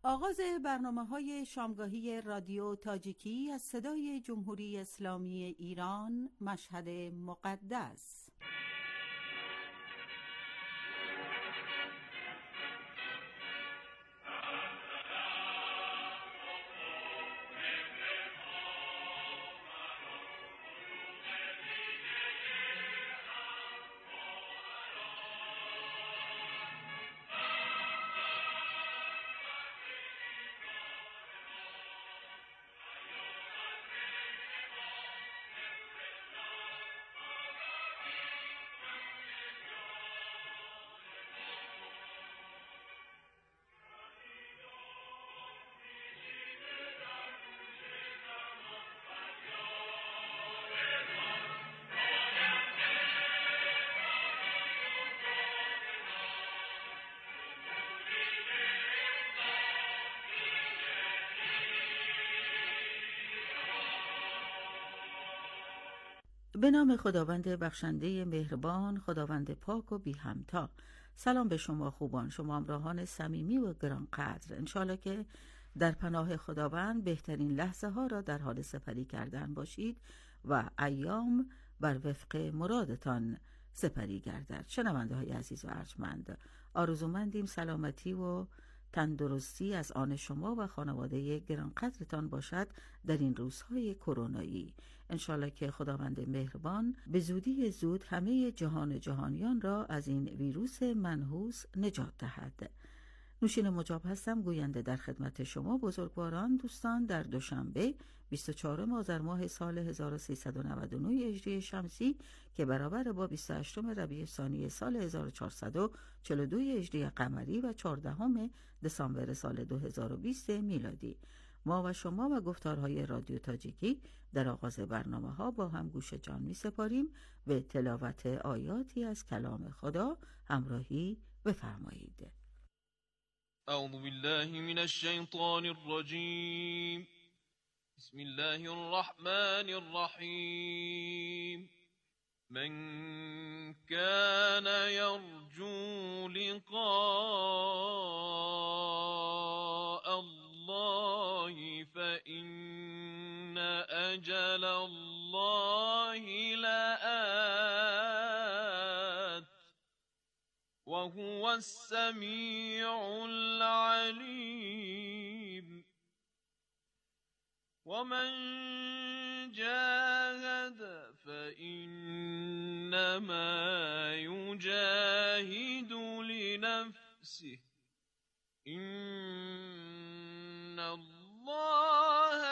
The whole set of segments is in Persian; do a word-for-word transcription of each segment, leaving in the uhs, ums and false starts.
آغاز برنامه‌های شامگاهی رادیو تاجیکی از صدای جمهوری اسلامی ایران، مشهد مقدس. به نام خداوند بخشنده مهربان، خداوند پاک و بی همتا. سلام به شما خوبان، شما همراهان صمیمی و گرانقدر. انشالله که در پناه خداوند بهترین لحظه ها را در حال سپری کردن باشید و ایام بر وفق مرادتان سپری گردد. شنونده های عزیز و ارجمند، آرزومندیم سلامتی و تندرستی از آن شما و خانواده گرانقدرتان باشد در این روزهای کرونایی. انشالله که خداوند مهربان به زودی زود همه جهان جهانیان را از این ویروس منحوس نجات دهد. نوشین مجاب هستم، گوینده در خدمت شما بزرگواران. دوستان، در دوشنبه بیست و چهارم آذر ماه سال هزار و سیصد و نود و نه هجری شمسی که برابر با بیست و هشتم ربیع الثانی سال هزار و چهارصد و چهل و دو هجری قمری و چهاردهم دسامبر سال دو هزار و بیست میلادی، ما و شما و گفتارهای رادیو تاجیکی در آغاز برنامه ها با هم گوش جان می سپاریم. به تلاوت آیاتی از کلام خدا همراهی بفرمایید. اعوذ بالله من الشیطان الرجیم. بسم الله الرحمن الرحیم. من كان يرجو لقاء الله فإن أجل الله لآت وهو السميع العليم. ومن جاهد فإنما يجاهد لنفسه إن الله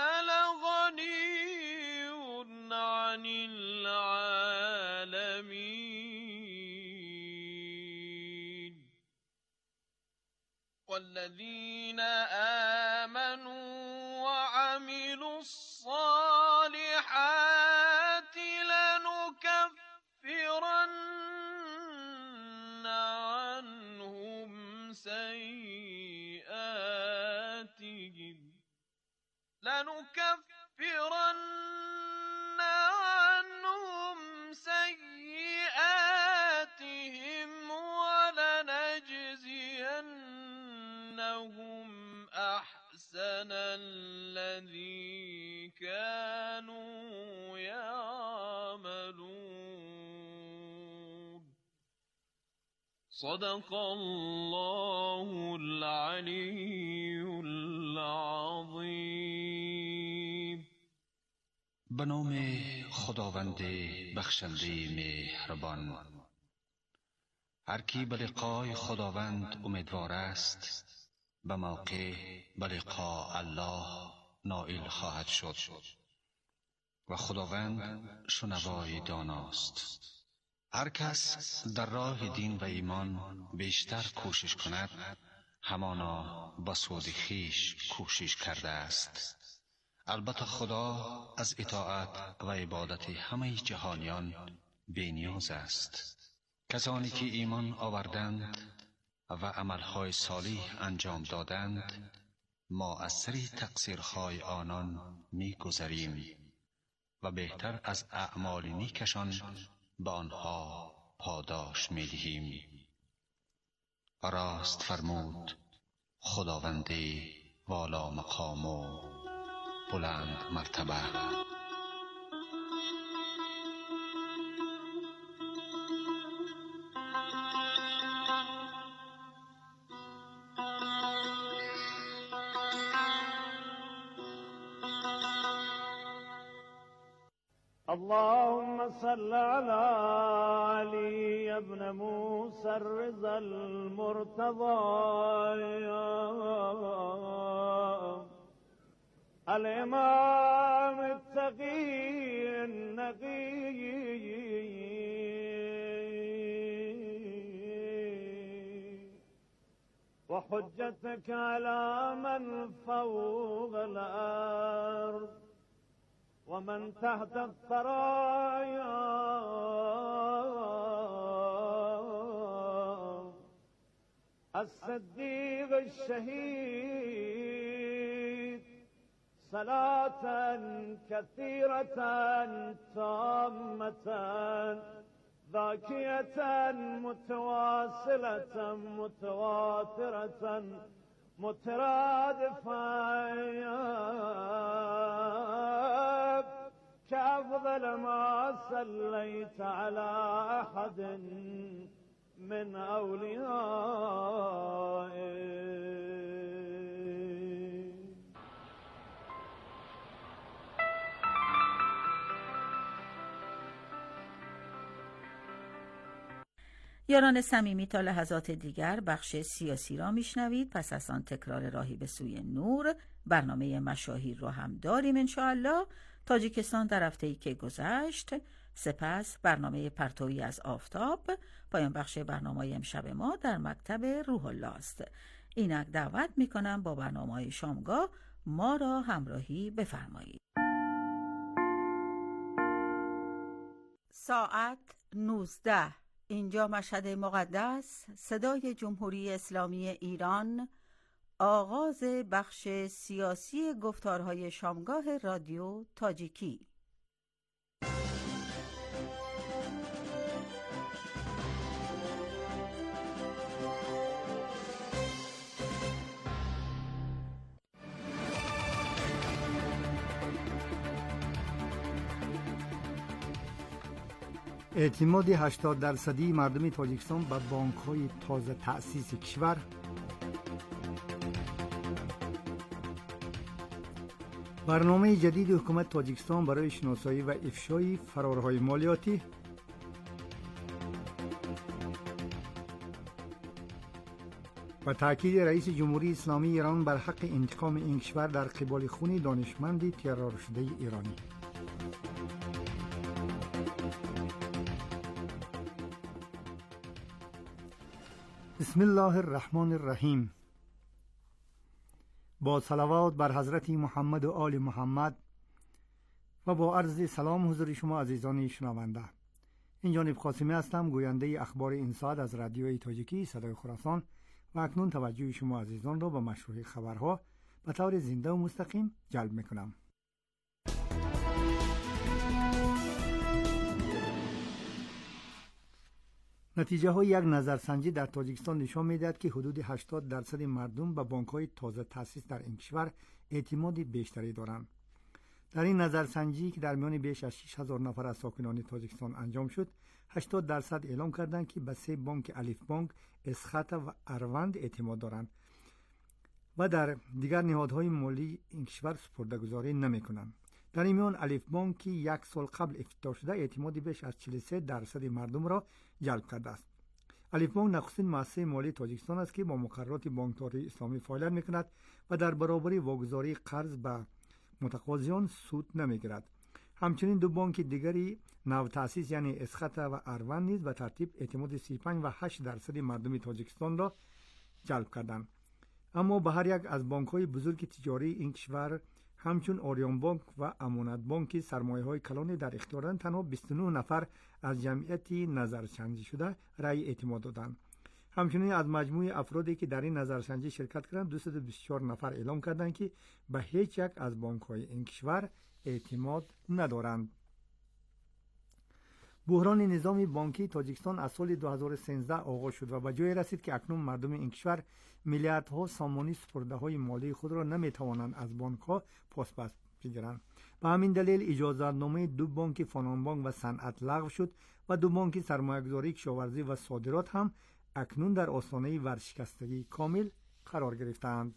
لغني عن العالمين. والذين آمنوا وعملوا الصالحات لنكفرن عنهم سيئاتهم لنكفرن عنهم سيئاتهم ولنجزينهم أحسن الذي كانوا يعملون. صدق الله العلی العظیم. به نام خداوند بخشنده مهربان. هر کی به لقای خداوند امیدوار است به موقع به لقاء الله نائل خواهد شد و خداوند شنوای داناست. هر کس در راه دین و ایمان بیشتر کوشش کند همانا به سود خویش کوشش کرده است. البته خدا از اطاعت و عبادت همه جهانیان بی‌نیاز است. کسانی که ایمان آوردند و عملهای صالح انجام دادند ما از سری تقصیرهای آنان می گذریم و بهتر از اعمال نیکشان به آنها پاداش می دهیم. راست فرمود خداوند والا مقام و بلند مرتبه. اللهم صل على علي ابن موسى الرضا المرتضى الإمام التقي النقي وحجتك على من فوق الأرض ومن تحت الثرايا الصديق الشهيد صلاة كثيرة تامة ذاكية متواصلة متواترة مترادفة كأفضل ما صليت على أحد من أوليائك. یاران صمیمی، تا لحظات دیگر بخش سیاسی را میشنوید. پس از آن تکرار راهی به سوی نور، برنامه مشاهیر رو هم داریم انشاءالله. تاجیکستان در هفته‌ای که گذشت، سپس برنامه پرتویی از آفتاب. پایان بخش برنامه امشب ما در مکتب روح الله است. اینک دعوت میکنم با برنامه شامگاه ما را همراهی بفرمایید. ساعت نوزده، اینجا مشهد مقدس، صدای جمهوری اسلامی ایران، آغاز بخش سیاسی گفتارهای شامگاه رادیو تاجیکی. اعتماد هشتاد درصدی مردم تاجیکستان به بانک‌های تازه تأسیس کشور، برنامه جدید حکومت تاجیکستان برای شناسایی و افشای فرارهای مالیاتی، و تأکید رئیس جمهوری اسلامی ایران بر حق انتقام این کشور در قبال خون دانشمندی ترور شده ایرانی. بسم الله الرحمن الرحیم. با صلوات بر حضرت محمد و آل محمد و با عرض سلام حضور شما عزیزان شنونده. این جانب قاسمی هستم، گوینده اخبار این ساعت از رادیوی تاجیکی صدای خراسان، و اکنون توجه شما عزیزان را به مشروع خبرها به طور زنده و مستقیم جلب میکنم. نتیجه های یک نظرسنجی در تاجیکستان نشان میدهد که حدود هشتاد درصد مردم به بانک های تازه تأسیس در این کشور اعتماد بیشتری دارند. در این نظرسنجی که در میان بیش از شش هزار نفر از ساکنان تاجیکستان انجام شد، هشتاد درصد اعلام کردند که به سه بانک الف بانک، اسخط و اروند اعتماد دارند و در دیگر نهادهای مالی این کشور سپرده‌گذاری نمی‌کنند. در این میان الف بانک که یک سال قبل افتتاح شده، اعتماد بیش از چهل و سه درصد مردم را جلب کرده است. الف بانک نخستین مؤسسه مالی تاجیکستان است که با مقررات بانکداری اسلامی فعالیت می‌کند و در برابر واگذاری قرض به متقاضیان سود نمی‌گیرد. همچنین دو بانک دیگری نو تأسیس یعنی اسخط و اروند نیز به ترتیب اعتماد سی و پنج و هشت درصد مردم تاجیکستان را جلب کردند. اما به هر یک از بانک‌های بزرگ تجاری این کشور همچون آریان بانک و امانت بانک سرمایه‌های کلان در اختیارند، تنها بیست و نه نفر از جمعیت نظرسنجی شده رأی اعتماد دادند. همچنین از مجموع افرادی که در این نظرسنجی شرکت کردند، دویست و بیست و چهار نفر اعلام کردند که به هیچ یک از بانک‌های این کشور اعتماد ندارند. بحران نظام بانکی تاجیکستان از سال دو هزار و سیزده آغاز شد و به جای رسید که اکنون مردم این کشور میلیاردها سامانی سپرده‌های مالی خود را نمیتوانند از بانک‌ها پس بگیرند. به همین دلیل اجازه‌نامه دو بانک فنان بانک و صنعت لغو شد و دو بانک سرمایه‌گذاری، کشاورزی و صادرات هم اکنون در آستانه ورشکستگی کامل قرار گرفتند.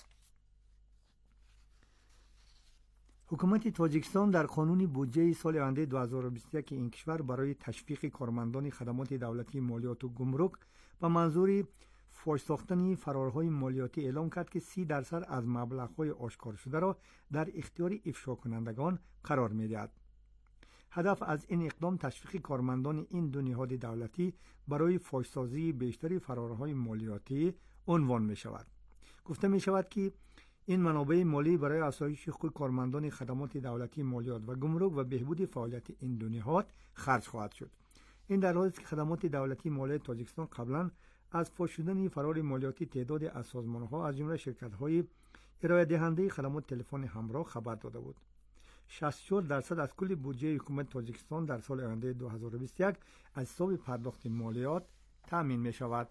حکومت تاجیکستان در قانون بودجه سال آینده دو هزار و بیست و یک این کشور برای تشویق کارمندان خدمات دولتی مالیات و گمرک به منظور فاش ساختن فرارهای مالیاتی اعلام کرد که سی درصد از مبلغ‌های آشکار شده را در اختیار افشا کنندگان قرار می‌دهد. هدف از این اقدام تشویق کارمندان این دو نهاد دولتی برای فاش‌سازی بیشتر فرارهای مالیاتی عنوان می‌شود. گفته می‌شود که این منابع مالی برای افزایش حقوق کارمندان خدمات دولتی مالیات و گمرک و بهبود فعالیت این دو نهاد خرج خواهد شد. این در حالی است که خدمات دولتی مالیات تاجیکستان قبلا از فاش شدن فرار مالیاتی تعداد از سازمان‌ها از جمله شرکت‌های ارائه دهنده خدمات تلفن همراه خبر داده بود. شصت و چهار درصد از کل بودجه حکومت تاجیکستان در سال آینده دو هزار و بیست و یک از حساب پرداخت مالیات تامین می‌شود.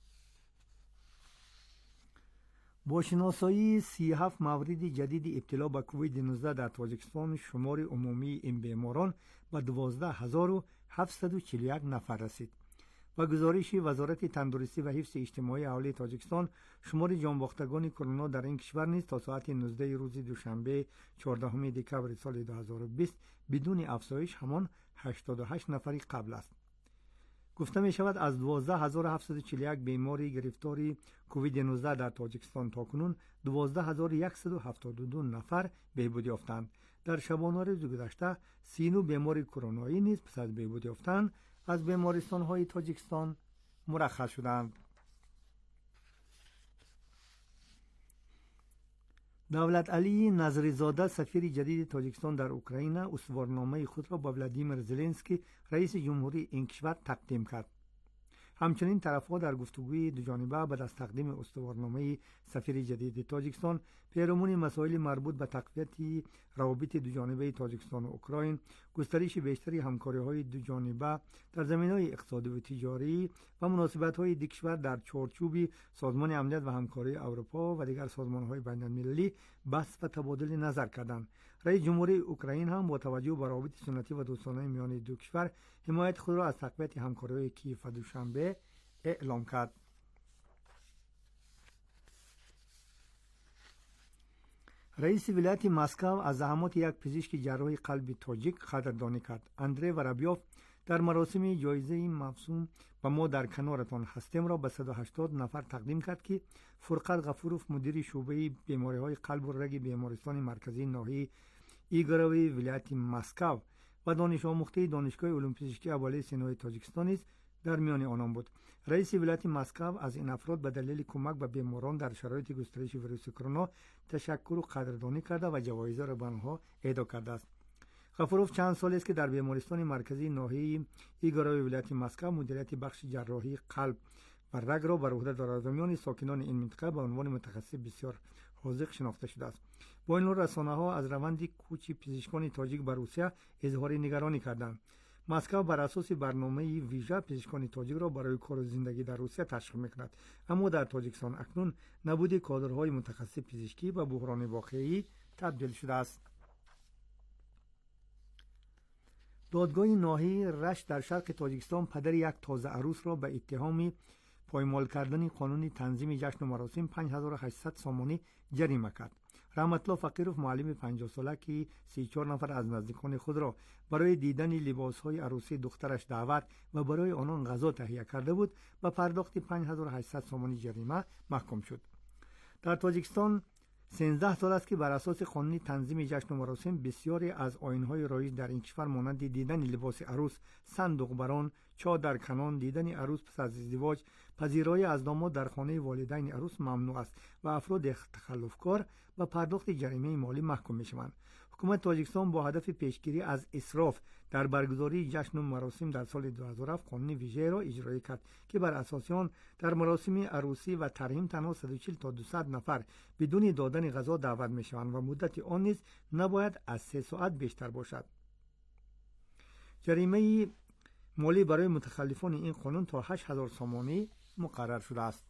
با شناسایی سی و هفت مورد جدید ابتلا به کووید نوزده در تاجیکستان، شمار عمومی این بیماران به دوازده هزار و هفتصد و چهل و یک نفر رسید. و گزارش وزارت تندرستی و حفظ اجتماعی اهالی تاجیکستان، شمار جانباختگان کرونا در این کشور نیز تا ساعت نوزده روز دوشنبه چهاردهم دکمبر سال دو هزار و بیست بدون افزایش همان هشتاد و هشت نفری قبل است. گفته می شود از دوازده هزار و هفتصد و چهل و یک بیماری گرفتاری کووید نوزده در تاجیکستان تاکنون دوازده هزار و صد و هفتاد و دو نفر بهبود یافتند. در شبانه روز گذشته سی و نه بیماری کرونایی نیز پس از بهبود یافتن از بیمارستان‌های تاجیکستان مرخص شدند. دولت علی نظری‌زاده سفیر جدید تاجیکستان در اوکراین استوارنامه خود را به ولادیمیر زلنسکی رئیس جمهوری این کشور تقدیم کرد. همچنین طرف‌ها در گفتگوی دوجانبه بعد از تقدیم استوارنامه سفیر جدید تاجیکستان پیرامون مسائل مربوط به تقویت روابط دوجانبه تاجیکستان و اوکراین، گسترش بیشتری همکاری‌های دوجانبه در زمینه‌های اقتصادی و تجاری و مناسبت‌های دو کشور در چارچوب سازمان امنیت و همکاری اروپا و دیگر سازمان‌های بین‌المللی بحث و تبادل نظر کردند. رئیس جمهوری اوکراین هم با توجه به روابط سنتی و دوستانه میان دو کشور حمایت خود را از تقویت همکاری‌های کیف و دوشنبه اعلام کرد. رئیس ولایت مسکو از زحمات یک پزشک جراح قلب تاجیک قدردانی کرد. اندری ورابیوف در مراسم جایزه موسوم به ما در کنارتان هستیم را به صد و هشتاد نفر تقدیم کرد که فرقت غفوروف مدیر شعبه بیماری‌های قلب و رگ بیمارستان مرکزی ناحیه ایگروی ولایت مسکو و دانش آموخته دانشگاه علوم پزشکی اولیه سینای تاجیکستان است در میان آنان بود. رئیس ولایت مسکو از این افراد به دلیل کمک به بیماران در شرایط گسترش ویروس کرونا تشکر و قدردانی کرده و جوایز را به آنها اهدا کرده است. غفوروف چند سال است که در بیمارستان مرکزی ناحیه ایگروی ولایت مسکو مدیریت بخش جراحی قلب و رگ را بر عهده دارد و میان ساکنان این منطقه به عنوان متخصص بسیار حاذق شناخته شده است. با این رسانه‌ها از روند کوچ پزشکان تاجیک به روسیه اظهار نگرانی کردند. مسکو بر اساس برنامه ویژه پزشکان تاجیک را برای کار و زندگی در روسیه تشویق می‌کند، اما در تاجیکستان اکنون نبود کادرهای متخصص پزشکی به بحران واقعی تبدیل شده است. دادگاه ناحیه رشت در شرق تاجیکستان پدر یک تازه عروس را به اتهام پایمال کردن قانون تنظیم جشن و مراسم پنج هزار و هشتصد سامانی جریمه کرد. رحمت الله فقیروف معلم پنجاه ساله که سی و چهار نفر از نزدیکان خود را برای دیدن لباس‌های عروسی دخترش دعوت و برای آنان غذا تهیه کرده بود و پرداخت پنج هزار و هشتصد سامانی جریمه محکوم شد. در تاجیکستان سیزده سال است که بر اساس قانون تنظیم جشن و مراسم بسیاری از آیین‌های رایج در این کشور مانند دیدن لباس عروس، صندوق بران، چادر کنان، دیدن عروس پس از ازدواج، پذیرایی از داماد در خانه والدین عروس ممنوع است و افراد تخلفکار و پرداخت جریمه مالی محکوم می‌شوند. حکومت تاجیکستان با هدف پیشگیری از اسراف در برگزاری جشن و مراسم در سال دو هزار و هفت قانون ویژه را اجرا کرد که بر اساس آن در مراسم عروسی و ترحیم تنها صد و چهل تا دویست نفر بدون دادن غذا دعوت می‌شوند و مدت آن نیز نباید از سه ساعت بیشتر باشد. جریمه مالی برای متخلفان این قانون تا هشت هزار سامانی مقرر شده است.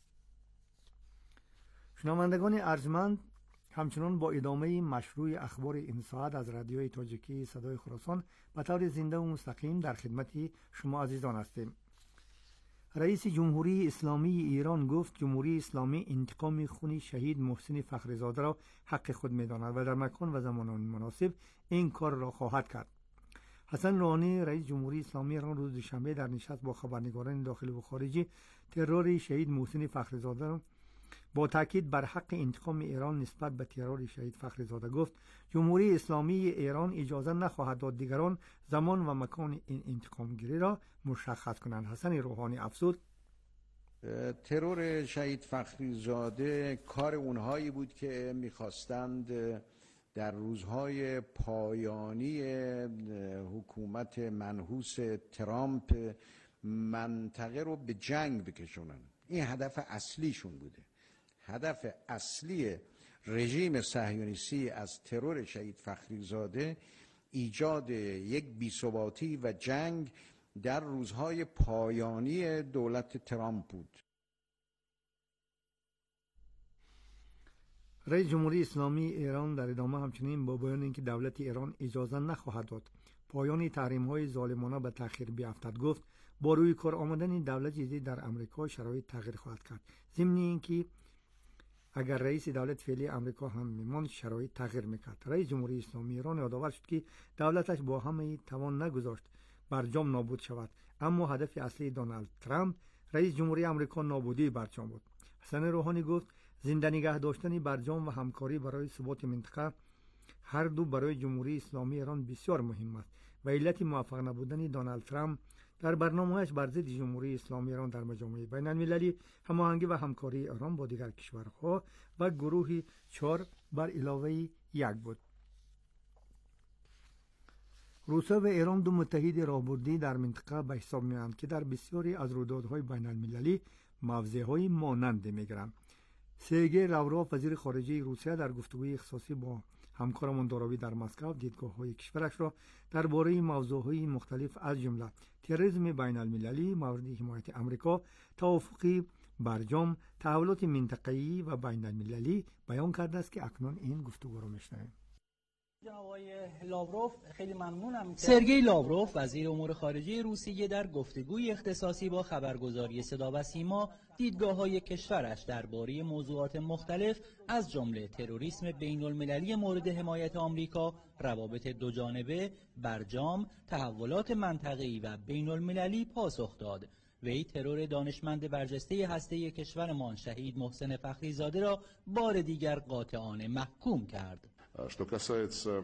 شنوندگان ارجمند، همچنان با ادامه مشروع اخبار این ساعت از رادیوی تاجیکی صدای خراسان به طور زنده و مستقیم در خدمت شما عزیزان هستیم. رئیس جمهوری اسلامی ایران گفت جمهوری اسلامی انتقام خون شهید محسن فخریزاده را حق خود می‌داند و در مکان و زمان مناسب این کار را خواهد کرد. حسن روحانی رئیس جمهوری اسلامی ایران روز دوشنبه در نشست با خبرنگاران داخلی و خارجی ترور شهید محسن فخریزاده با تاکید بر حق انتقام ایران نسبت به ترور شهید فخریزاده گفت جمهوری اسلامی ایران اجازه نخواهد داد دیگران زمان و مکان این انتقام گیری را مشخص کنند. حسن روحانی افزود ترور شهید فخریزاده کار اونهایی بود که میخواستند در روزهای پایانی حکومت منحوس ترامپ منطقه رو به جنگ بکشونن. این هدف اصلیشون بوده. هدف اصلی رژیم صهیونیستی از ترور شهید فخریزاده ایجاد یک بی‌ثباتی و جنگ در روزهای پایانی دولت ترامپ بود. رئیس جمهوری اسلامی ایران در ادامه همچنین با بیان اینکه دولت ایران اجازه نخواهد داد پایان تحریم‌های ظالمانه به تأخیر بیفتد گفت با روی کار آمدن دولت جدید در امریکا شرایط تغییر خواهد کرد. ضمن اینکه اگر رئیس دولت فعلی امریکا هم میماند شرایط تغییر میکرد. رئیس جمهوری اسلامی ایران یادآور شد که دولتش با همه توان نگذاشت برجام نابود شود، اما هدف اصلی دونالد ترامپ رئیس جمهوری امریکا نابودی برجام بود. حسن روحانی گفت زنده نگه داشتن برجام و همکاری برای ثبات منطقه هر دو برای جمهوری اسلامی ایران بسیار مهم است و علت موفق نبودن دونالد ترامپ در برنامه‌اش بر ضد جمهوری اسلامی ایران در مجامع بین المللی هماهنگی و همکاری ایران با دیگر کشورها و گروه چهار بر علاوه یک بود. روسیه و ایران دو متحد راهبردی در منطقه به حساب می‌آیند که در بسیاری از رویدادهای بین المللی موضع‌های مانند می‌گیرند. سرگئی لاوروف وزیر خارجه روسیه در گفتگوی اختصاصی با همکارمان داروی در مسکو دیدگاه‌های کشورش را درباره موضوعهای مختلف از جمله تروریسم بین المللی، مورد حمایت امریکا، توافق برجام، تحولات منطقه‌ای و بین المللی بیان کرده است که اکنون این گفتگو را می‌شنویم. جناب آقای لاوروف، خیلی ممنونم. سرگئی لاوروف وزیر امور خارجه روسیه در گفتگوی اختصاصی با خبرگزاری صدا و سیما دیدگاه‌های کشورش درباره موضوعات مختلف از جمله تروریسم بین‌المللی مورد حمایت آمریکا، روابط دوجانبه، برجام، تحولات منطقه‌ای و بین‌المللی پاسخ داد. وی ترور دانشمند برجسته هسته کشورمان شهید محسن فخریزاده را بار دیگر قاطعانه محکوم کرد. Что касается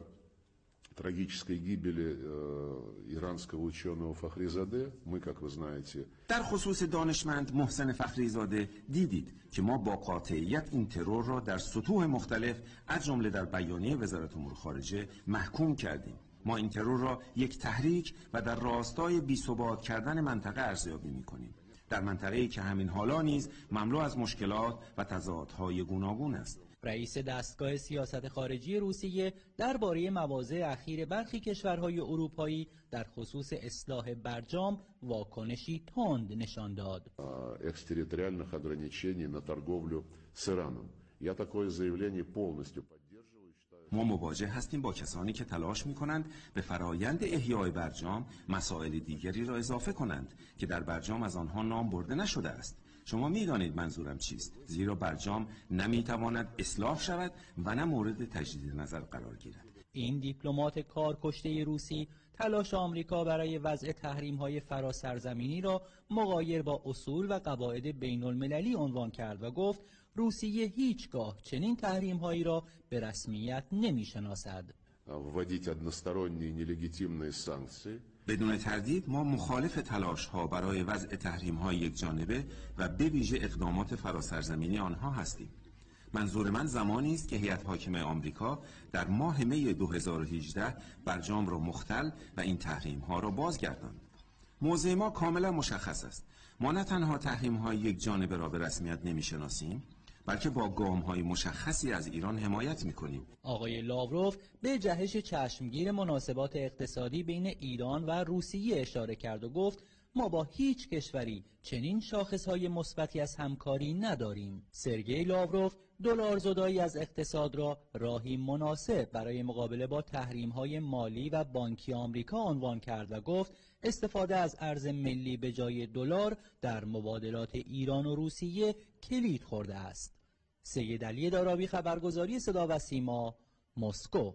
трагической гибели иранского ученого Фахризаде, мы, как вы знаете, در خصوص دانشمند محسن فخریزاده دیدید که ما با قاطعیت این ترور را در سطوح مختلف از جمله در بیانیه وزارت امور خارجه محکوم کردیم. ما این ترور را یک تحریک و در راستای بی‌ثبات کردن منطقه ارزیابی می‌کنیم. در منطقه‌ای که همین حالا نیز مملو از مشکلات و تضادهای گوناگون است. رئیس دستگاه سیاست خارجی روسیه درباره مواضع اخیر برخی کشورهای اروپایی در خصوص اصلاح برجام واکنشی تند نشان داد. экстерриториальных ограничений на торговлю с Ираном. Я такое заявление полностью поддерживаю. ما مواجه هستیم با کسانی که تلاش می‌کنند به فرایند احیای برجام مسائل دیگری را اضافه کنند که در برجام از آنها نام برده نشده است. شما می‌دانید منظورم چیست، زیرا برجام نمی‌تواند اصلاح شود و نه مورد تجدید نظر قرار گیرد. این دیپلمات کارکشته روسی تلاش آمریکا برای وضع تحریم‌های فراسرزمینی را مغایر با اصول و قواعد بین‌المللی عنوان کرد و گفت روسیه هیچگاه چنین تحریم‌هایی را به رسمیت نمی‌شناسد. вводить односторонние нелегитимные санкции. بدون تردید ما مخالف تلاش‌ها برای وضع تحریم‌های یکجانبه و به ویژه اقدامات فراسرزمینی آنها هستیم. منظور من زمانی است که هیئت حاکمه آمریکا در ماه می دو هزار و هجده برجام را مختل و این تحریم‌ها را بازگرداند. موضع ما کاملا مشخص است. ما نه تنها تحریم‌های یکجانبه را به رسمیت نمی‌شناسیم، بلکه با گام‌های مشخصی از ایران حمایت می‌کنیم. آقای لاوروف به جهش چشمگیر مناسبات اقتصادی بین ایران و روسیه اشاره کرد و گفت ما با هیچ کشوری چنین شاخصهای مثبتی از همکاری نداریم. سرگئی لاوروف دلارزدایی از اقتصاد را راهی مناسب برای مقابله با تحریم‌های مالی و بانکی آمریکا عنوان کرد و گفت استفاده از ارز ملی به جای دلار در مبادلات ایران و روسیه کلید خورده است. سید علی دارابی، خبرگزاری صدا و سیما، مسکو.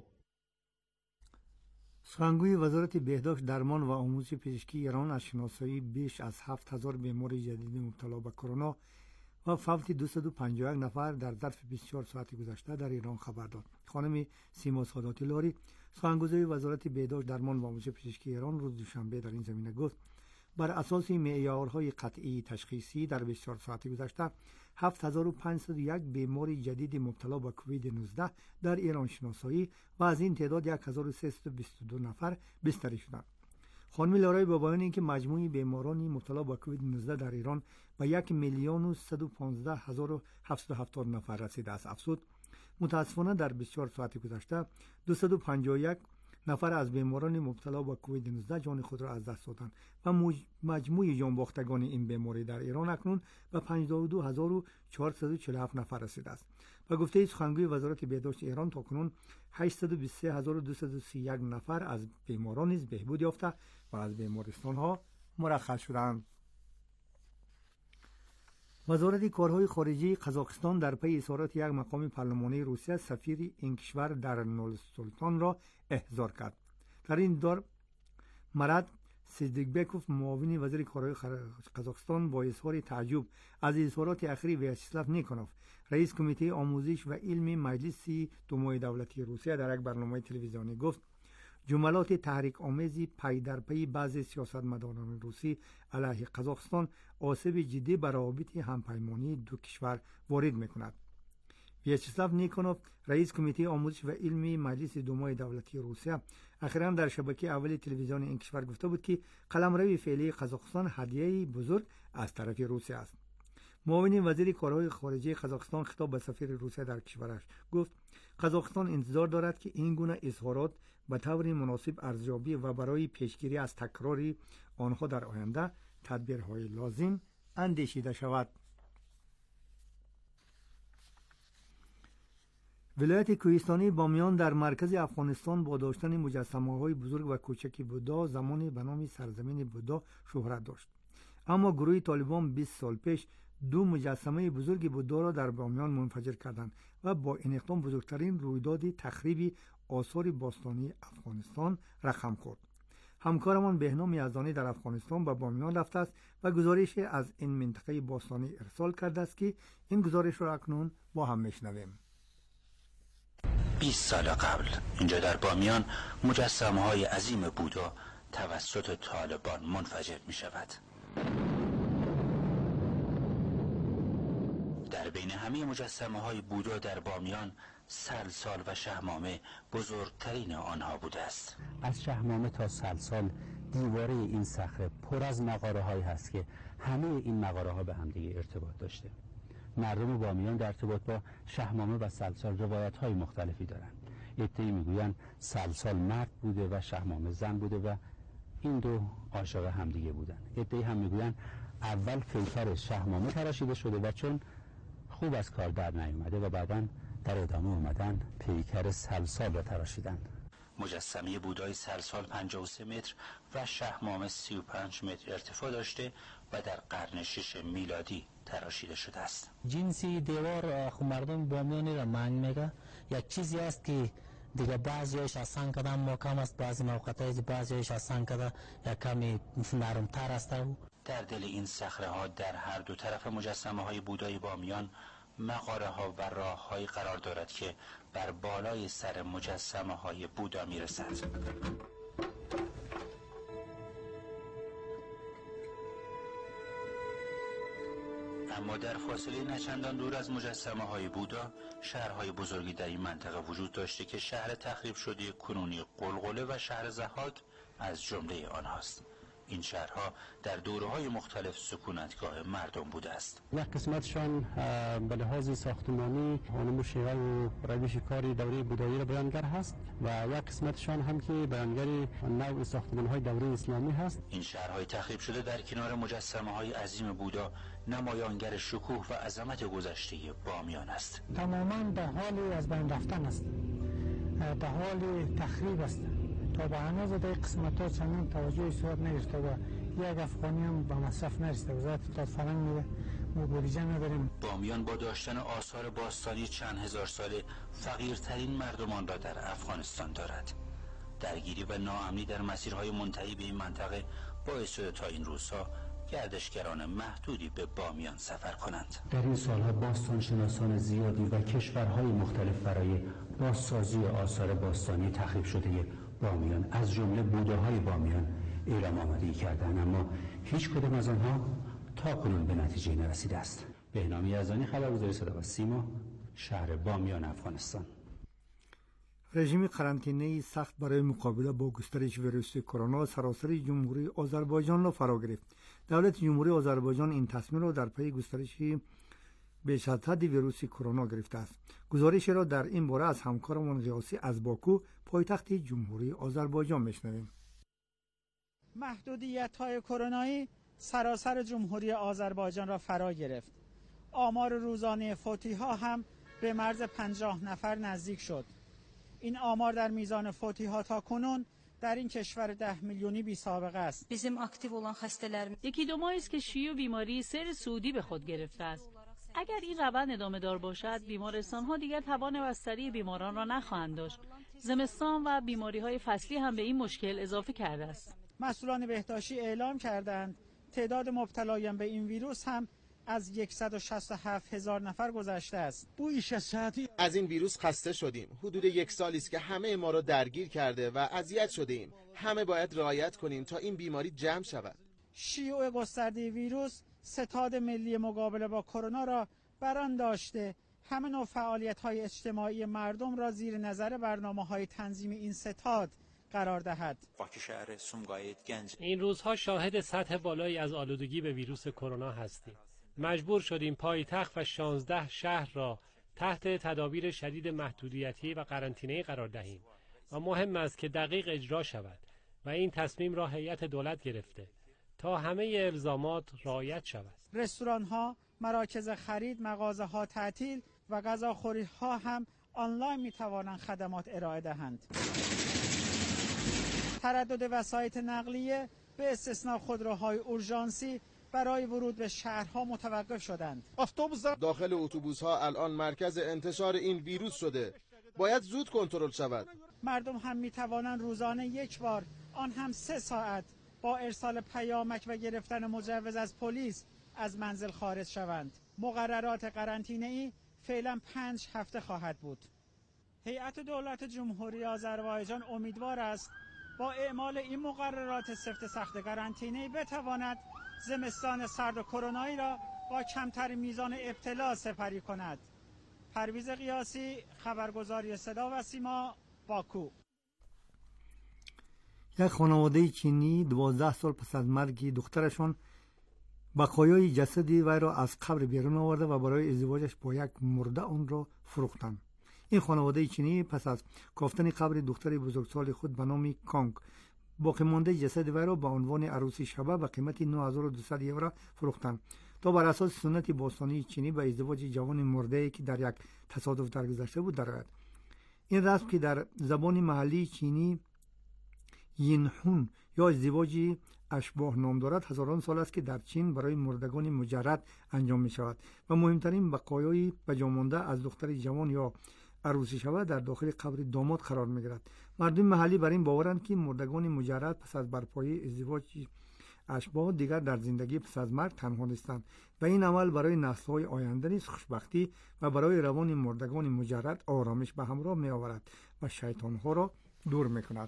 سخنگوی وزارت بهداشت، درمان و آموزش پزشکی ایران از شناسایی بیش از هفت هزار بیمار جدید مبتلا به کرونا و فوت دویست و پنجاه و یک نفر در ظرف بیست و چهار ساعت گذشته در ایران خبر داد. خانم سیما ساداتی لاری، سخنگوی وزارت بهداشت، درمان و آموزش پزشکی ایران، روز دوشنبه در این زمینه گفت بر اساس معیارهای قطعی تشخیصی در بیست و چهار ساعت گذشته هفت هزار و پانصد و یک بیمار جدید مبتلا به کووید نوزده در ایران شناسایی و از این تعداد یک هزار و سیصد و بیست و دو نفر بستری شدند. خانم لارای با بیان اینکه مجموع بیماران مبتلا به کووید نوزده در ایران به یک میلیون و صد و پانزده هزار و هفتصد و هفتاد نفر رسیده است افزود متاسفانه در بیست و چهار ساعت گذشته دویست و پنجاه و یک نفر از بیماران مبتلا به کووید نوزده جان خود را از دست دادند و مجموع جان باختگان این بیماری در ایران اکنون به پنجاه و دو هزار و چهارصد و چهل و هفت نفر رسیده است. و گفته سخنگوی وزارت بهداشت ایران تاکنون هشتصد و بیست و سه هزار و دویست و سی و یک نفر از بیماران نیز بهبود یافته و از بیمارستان ها مرخص شدند. وزارت کارهای خارجه قزاقستان در پی اظهارات یک مقام پارلمانی روسیه سفیر این کشور در نورسولتان را احضار کرد. در این دور مراد سیدیکبکوف، معاون وزیر کارهای قزاقستان، با اظهار تعجب از اظهارات اخیر ویاچسلاو نیکونوف، رئیس کمیته آموزش و علم مجلس دومای دولتی روسیه، در یک برنامه تلویزیونی گفت جملات تحریک آمیزی پی در پی بعضی سیاستمداران روسی علیه قزاقستان آسیب جدی بر روابط همپیمانی دو کشور وارد می‌کند. ویاچسلاو نیکونوف، رئیس کمیته آموزش و علمی مجلس دومای دولتی روسیه، اخیراً در شبکه اول تلویزیون این کشور گفته بود که قلمرو فعلی قزاقستان هدیه‌ای بزرگ از طرف روسیه است. معاون وزیر کارهای خارجه قزاقستان خطاب به سفیر روسیه در کشورش گفت قزاقستان انتظار دارد که این گونه اظهارات به طور مناسب ارزیابی و برای پیشگیری از تکرار آنها در آینده تدبیرهای لازم اندیشیده شود. ولایت کوهستانی بامیان در مرکز افغانستان با داشتن مجسمه‌های بزرگ و کوچک بودا زمانی به نام سرزمین بودا شهرت داشت. اما گروه طالبان بیست سال پیش دو مجسمه بزرگ بودا را در بامیان منفجر کردند و با این اقدام بزرگترین رویداد تخریب آثار باستانی افغانستان رقم خورد. همکارمان بهنام یزدانی در افغانستان به بامیان رفته است و گزارش از این منطقه باستانی ارسال کرده است که این گزارش را اکنون با هم میشنویم. بیست سال قبل اینجا در بامیان مجسمه‌های عظیم بودا توسط طالبان منفجر می شود. در بین همه مجسمه‌های بودا در بامیان سلسال و شهمامه بزرگترین آنها بوده است. از شهمامه تا سلسال دیواره این صخره پر از مغاره‌هایی هست که همه این مغاره‌ها به همدیگه ارتباط داشته. مردم بامیان در ارتباط با شهمامه و سلسال روایت‌های مختلفی دارند. عده‌ای میگویند سلسال مرد بوده و شهمامه زن بوده و این دو عاشق همدیگه بودن. عده‌ای هم میگویند اول پیکر شهمامه تراشیده شده و چون خوب از کار در نیامده و بعداً در ادامه اومدن پیکر سلسال را تراشیدن. مجسمه بودای سلسال پنجاه و سه متر و شهمامه سی و پنج متر ارتفاع داشته و در قرن شش میلادی تراشیده شده است. جنسی دیوار خو مردم بامیانی را منگ میگه. یک چیزی است که دیگه بعضیش آسان کدام محکم است، بعضی موقعی بعضیش آسان کده یک کمی نرمتر است. در دل این صخره ها در هر دو طرف مجسمه های بودای بامیان مغاره ها و راه های قرار دارد که بر بالای سر مجسمه های بودا می رسد. اما در فاصله نچندان دور از مجسمه های بودا شهرهای بزرگی در این منطقه وجود داشته که شهر تخریب شده کنونی قلقله و شهر ضحاک از جمله آنهاست. این شهرها در دوره‌های مختلف سکونتگاه مردم بوده است. یک قسمتشان به لحاظ ساختمانی نمایش‌های و روش کاری دوره بودایی را بیانگر هست و یک قسمتشان هم که بیانگر نوع ساختمان‌های دوره اسلامی هست. این شهرهای تخریب شده در کنار مجسمه‌های عظیم بودا نمایانگر شکوه و عظمت گذشته بامیان است. تماما در حال از بین رفتن است، در حال تخریب است. تا به هنوز در قسمت‌ها چندان توجه صورت نگرفته و یک افغانی هم به مصرف نرسیده. وزارت داد فرهنگ میگه ما بودجه نداریم. بامیان با داشتن آثار باستانی چند هزار ساله فقیرترین مردمان را در افغانستان دارد. درگیری و ناامنی در مسیرهای منتهی به این منطقه باعث شده تا این روزها گردشگران محدودی به بامیان سفر کنند. در این سالها باستانشناسان زیادی و کشورهای مختلف برای بازسازی آثار باستانی تخریب شده بامیان از جمله بوده‌های بامیان اعلام آمادگی کردند، اما هیچ کدام از آنها تا کنون به نتیجه نرسیده است. بهنام یزدانی، خبرگزاری صدا و سیما، شهر بامیان، افغانستان. رژیم قرنطینه سخت برای مقابله با گسترش ویروس کرونا سراسر جمهوری آذربایجان را فرا گرفت. دولت جمهوری آذربایجان این تصمیم را در پی گسترش بیش از حد ویروس کرونا گرفته است. گزارش را در این باره از همکارمان قیاسی از باکو، پایتخت جمهوری آذربایجان، میشنویم. محدودیت‌های کرونایی سراسر جمهوری آذربایجان را فرا گرفت. آمار روزانه فوتی‌ها هم به مرز پنجاه نفر نزدیک شد. این آمار در میزان فوتی‌ها تا کنون در این کشور ده میلیونی بی سابقه است. یکی دو ماهی است که شیوع بیماری سیر سعودی به خود گرفته است. اگر این روند ادامه دار باشد، بیمارستان‌ها دیگر توان بستری بیماران را نخواهند داشت. زمستان و بیماری‌های فصلی هم به این مشکل اضافه کرده است. مسئولان بهداشتی اعلام کردند تعداد مبتلایان به این ویروس هم از صد و شصت و هفت هزار نفر گذشته است. بیش از ساعتی از این ویروس خسته شدیم. حدود یک سالی است که همه ما را درگیر کرده و اذیت شده ایم. همه باید رعایت کنیم تا این بیماری جمع شود. شیوع گسترده ویروس ستاد ملی مقابله با کرونا را بران داشته همه نوع فعالیت‌های اجتماعی مردم را زیر نظر برنامه‌های تنظیم این ستاد قرار دهد. شهر سومگایت گنج این روزها شاهد سطح بالایی از آلودگی به ویروس کرونا هستیم. مجبور شدیم پایتخت و شانزده شهر را تحت تدابیر شدید محدودیتی و قرنطینه‌ای قرار دهیم و مهم است که دقیق اجرا شود و این تصمیم را هیئت دولت گرفته تا همه الزامات رعایت شود. رستوران‌ها، مراکز خرید، مغازه‌ها تعطیل و غذاخوری‌ها هم آنلاین می‌توانند خدمات ارائه دهند. تردد وسایط نقلیه به استثناء خودروهای اورژانسی برای ورود به شهرها متوقف شدند. اتوبوس داخل اتوبوس‌ها الان مرکز انتشار این ویروس شده. باید زود کنترل شود. مردم هم می‌توانند روزانه یک بار، آن هم سه ساعت، با ارسال پیامک و گرفتن مجوز از پلیس از منزل خارج شوند. مقررات قرنطینه‌ای فعلا پنج هفته خواهد بود. هیئت دولت جمهوری آذربایجان امیدوار است با اعمال این مقررات سفت سخت قرنطینه‌ای بتواند زمستان سرد و کرونایی را با کمتر میزان ابتلا سپری کند. پرویز قیاسی، خبرگزاری صدا و سیما، باکو. یک خانواده چینی دوازده سال پس از مرگ دخترشان بقایای جسد وی را از قبر بیرون آورده و برای ازدواجش با یک مرده آن را فروختند. این خانواده چینی پس از کافتن قبر دختر بزرگسال خود به نام کانگ باقی مانده جسد وی را به عنوان عروسی شبه به قیمت نه هزار و دویست یورو فروختند تا بر اساس سنت باستانی چینی به ازدواج جوان مرده که در یک تصادف درگذشته بود درآید. این رسم که در زبان محلی چینی یینحون یا ازدواج اشباح نام دارد هزاران سال است که در چین برای مردگان مجرد انجام می شود و مهمترین بقایای بجا مانده از دختر جوان یا عروسی شوه در داخل قبر داماد قرار می گیرد. مردم محلی بر این باورند که مردگان مجرد پس از برپایی ازدواج اشباح دیگر در زندگی پس از مرگ تنها نیستند و این عمل برای نسل‌های آینده نیز خوشبختی و برای روان مردگان مجرد آرامش به همراه می آورد و شیطان‌ها را دور می کند.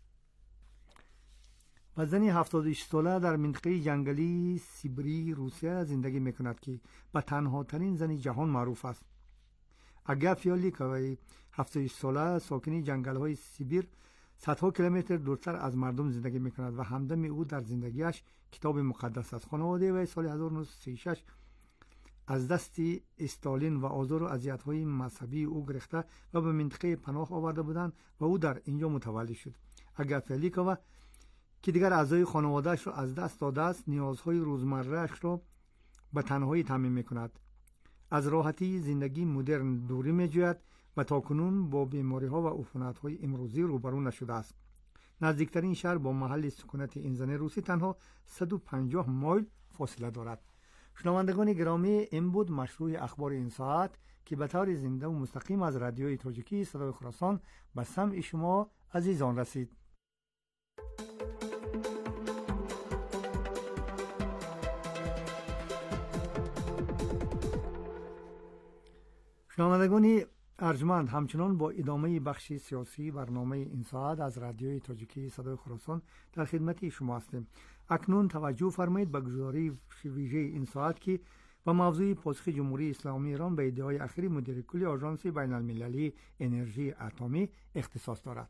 و زنی هفتاد و شش ساله در منطقه جنگلی سیبری روسیه زندگی می کند که به تنها ترین زن جهان معروف است. اگه فیالی که هفتاد و شش ساله ساکنی جنگل های سیبیر صدها کیلومتر دورتر از مردم زندگی میکند و همدم او در زندگیش کتاب مقدس است. خانواده وی سال هزار و نهصد و سی و شش از دست استالین و آزار و اذیت‌های مذهبی او گرفته و به منطقه پناه آورده بودند و او در اینجا متولد شد. اگر فلیکووا که دیگر اعضای خانواده‌اش را از دست داده است، نیازهای روزمره‌اش را به تنهایی تامین می‌کند. از راحتی زندگی مدرن دوری می‌جوید و تاکنون با بیماری‌ها و عفونت‌های امروزی روبرو نشده است. نزدیکترین شهر با محل سکونت این زن روسی تنها صد و پنجاه مایل فاصله دارد. شنوندگان گرامی، این بود مشروع اخبار این ساعت که به طور زنده و مستقیم از رادیوی تاجیکی صدای خراسان به سمع شما عزیزان رسید. شنوندگان ارجمند، همچنان با ادامه بخش سیاسی برنامه این ساعت از رادیوی تاجیکی صدای خراسان در خدمت شما هستیم. اکنون توجه فرمایید به گزارش ویژه این ساعت که با موضوع پاسخ جمهوری اسلامی ایران به ادعای اخیر مدیر کل آژانس بین المللی انرژی اتمی اختصاص دارد.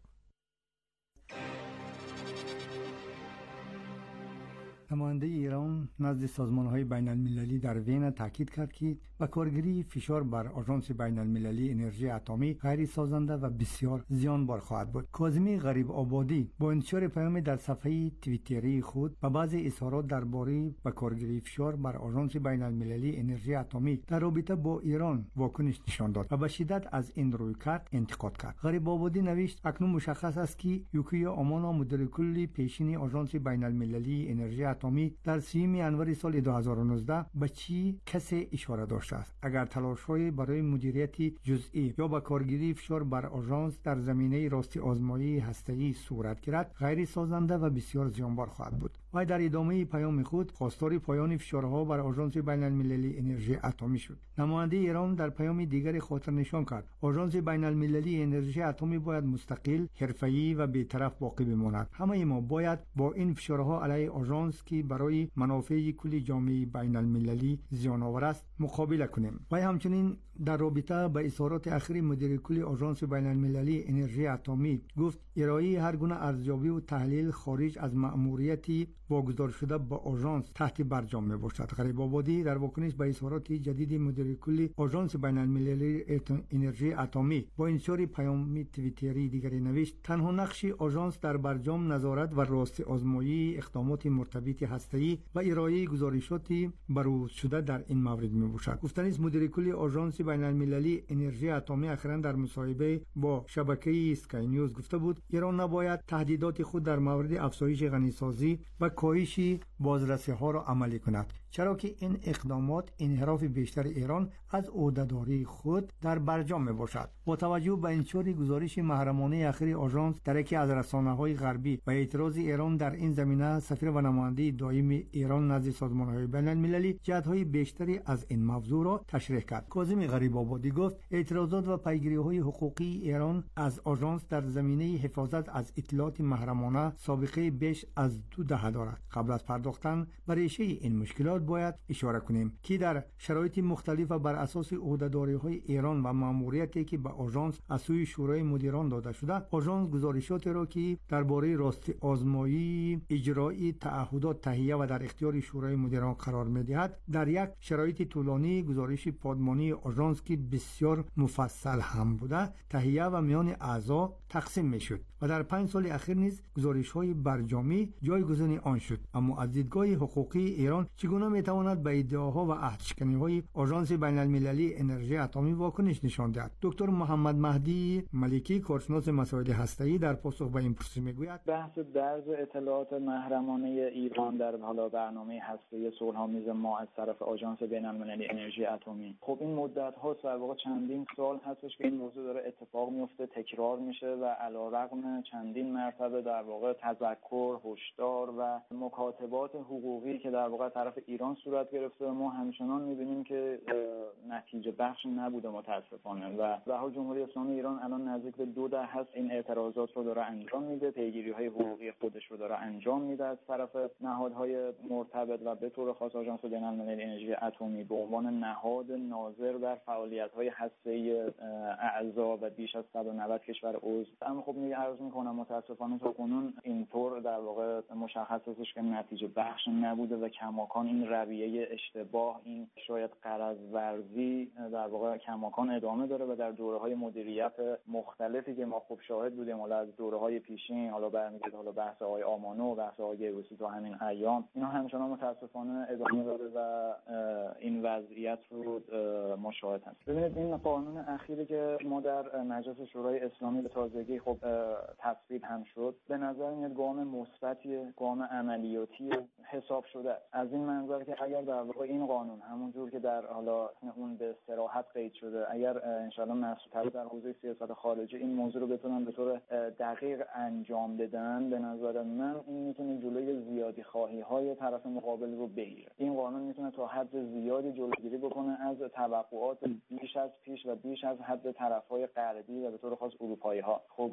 نماینده ایران نزد سازمان‌های بین المللی در وین تاکید کرد که با کارگیری فشار بر آژانس بین المللی انرژی اتمی غیر سازنده و بسیار زیانبار خواهد بود. کاظمی غریب آبادی با انتشار پیام در صفحه توییتری خود به بعض اظهارات درباره با کارگیری فشار بر آژانس بین المللی انرژی اتمی در رابطه با ایران واکنش نشان داد و به شدت از این رویکرد انتقاد کرد. غریب آبادی نوشت: اکنون مشخص است که یوکیا آمانا مدیر کل پیشین آژانس بین المللی انرژی اتمی در سیوم ینوری سال دو هزار و نوزده به چی کسی اشاره داشته است. اگر تلاش‌های برای مدیریت جزئی یا با کارگیری فشار بر آژانس در زمینه راستی آزمایی هسته‌ای صورت گیرد، غیر سازنده و بسیار زیانبار خواهد بود. و در ادامه پیام خود خواستار پایان فشارها بر آژانس بین المللی انرژی اتمی شد. نماینده ایران در پیام دیگری خاطر نشان کرد آژانس بین المللی انرژی اتمی باید مستقل، حرفه‌ای و بی‌طرف باقی بماند. همه ما باید با این فشارها علیه آژانس که برای منافع کل جامعه بین المللی زیان آور است مقابله کنیم. و همچنین در رابطه با اظهارات اخیر مدیر کل آژانس بین المللی انرژی اتمی گفت ارائه هر گونه ارزیابی و تحلیل خارج از مأموریتی واگذار شده با آژانس تحت برجام می باشد. غریب آبادی در واکنش به اظهارات جدید مدیر کل آژانس بین المللی انرژی اتمی با انتشار پیام توییتری دیگری نوشت: تنها نقش آژانس در برجام نظارت و راستی آزمایی اقدامات مرتبط هسته‌ای و ارائه گزارشات بروز شده در این مورد می باشد. گفتن است مدیر کل آژانس بین المللی انرژی اتمی اخیراً در مصاحبه با شبکه اسکای نیوز گفته بود ایران نباید تهدیدات خود در مورد افزایش غنیسازی و کاهش بازرسی ها را عملی کند، چرا که این اقدامات انحراف بیشتر ایران از عهده‌داری خود در برجام می باشد. با توجه به انتشار گزارش محرمانه اخیر آژانس در یکی از رسانه‌های غربی و اعتراض ایران در این زمینه، سفیر و نماینده دائم ایران نزد سازمان‌های بین المللی جهت‌های بیشتری از این موضوع را تشریح کرد. کاظمی غریب آبادی گفت اعتراضات و پیگیری‌های حقوقی ایران از آژانس در زمینه حفاظت از اطلاعات محرمانه سابقه بیش از دو دهه دارد. قبل از پرداختن به ریشه این مشکلات باید اشاره کنیم که در شرایط مختلف و بر اساس عهده‌داری‌های ایران و مأموریتی که به آژانس از سوی شورای مدیران داده شده، آژانس گزارشاتی را که درباره راستی آزمایی اجرایی تعهدات تهیه و در اختیار شورای مدیران قرار می‌دهد، در یک شرایط طولانی گزارش پادمانی آژانس که بسیار مفصل هم بوده تهیه و میان اعضا تقسیم می‌شد و در پنج سال اخیر نیز گزارش‌های برجامی جایگزین آن شد. اما از دیدگاه حقوقی ایران چگونه میتواند به ادعاها و عهدشکنی‌های آژانس بین المللی انرژی اتمی واکنش نشان دهد؟ دکتر محمد مهدی ملکی، کارشناس مسائل هسته‌ای، در پاسخ به این پرسش میگوید بحث درز اطلاعات محرمانه ایران در حالا برنامه هسته‌ای صلح‌آمیز ما از طرف آژانس بین المللی انرژی اتمی، خب این مدت‌ها در واقع چندین سال هستش که این موضوع داره اتفاق میفته، تکرار میشه و علیرغم چندین مرتبه در واقع تذکر، هشدار و مکاتبات حقوقی که در واقع طرف ایران صورت گرفته ما همچنان می‌بینیم که نتیجه بخش نبوده متاسفانه و به حال جمهوری اسلامی ایران الان نزدیک به دو دهه هست این اعتراضات رو داره انجام میده، پیگیری‌های حقوقی خودش رو داره انجام میده از طرف نهادهای مرتبط و به طور خاص آژانس بین‌المللی انرژی اتمی به عنوان نهاد ناظر بر فعالیت‌های هسته‌ای اعضا و بیش از صد و نود کشور عضو. اما خب می عرض می‌کنم متاسفانه تا کنون اینطور در واقع مشخص هستش که نتیجه بخش نبوده و کماکان این رویه اشتباه، این شاید غرض ورزی در واقع کماکان ادامه داره و در دوره‌های مدیریت مختلفی که ما خوب شاهد بودیم، حالا از دوره‌های پیشین، حالا برمیگرده حالا بحث آقای آمانو و بحث آقای گیروسی تا همین ایام، اینا همچنان متاسفانه ادامه داره و این وضعیت رو مشاهد هست. ببینید این قانون اخیری که ما در مجلس شورای اسلامی به تازگی خب تصویب هم شد، به نظر میاد گام مثبتیه، گام عملیاتی حساب شده. از این منظر که اگر در واقع این قانون همونجور که در حالا اون به صراحت قید شده، اگر ان شاءالله مسئولان در حوزه سیاست خارجی این موضوع رو بتونن به طور دقیق انجام بدن، به نظر من این میتونه جلوی زیادی خواهی های طرف مقابل رو بگیره. این قانون میتونه تا حد زیادی جلوگیری بکنه از توقعات بیش از پیش و بیش از حد طرف‌های غربی و به طور خاص اروپایی ها. خب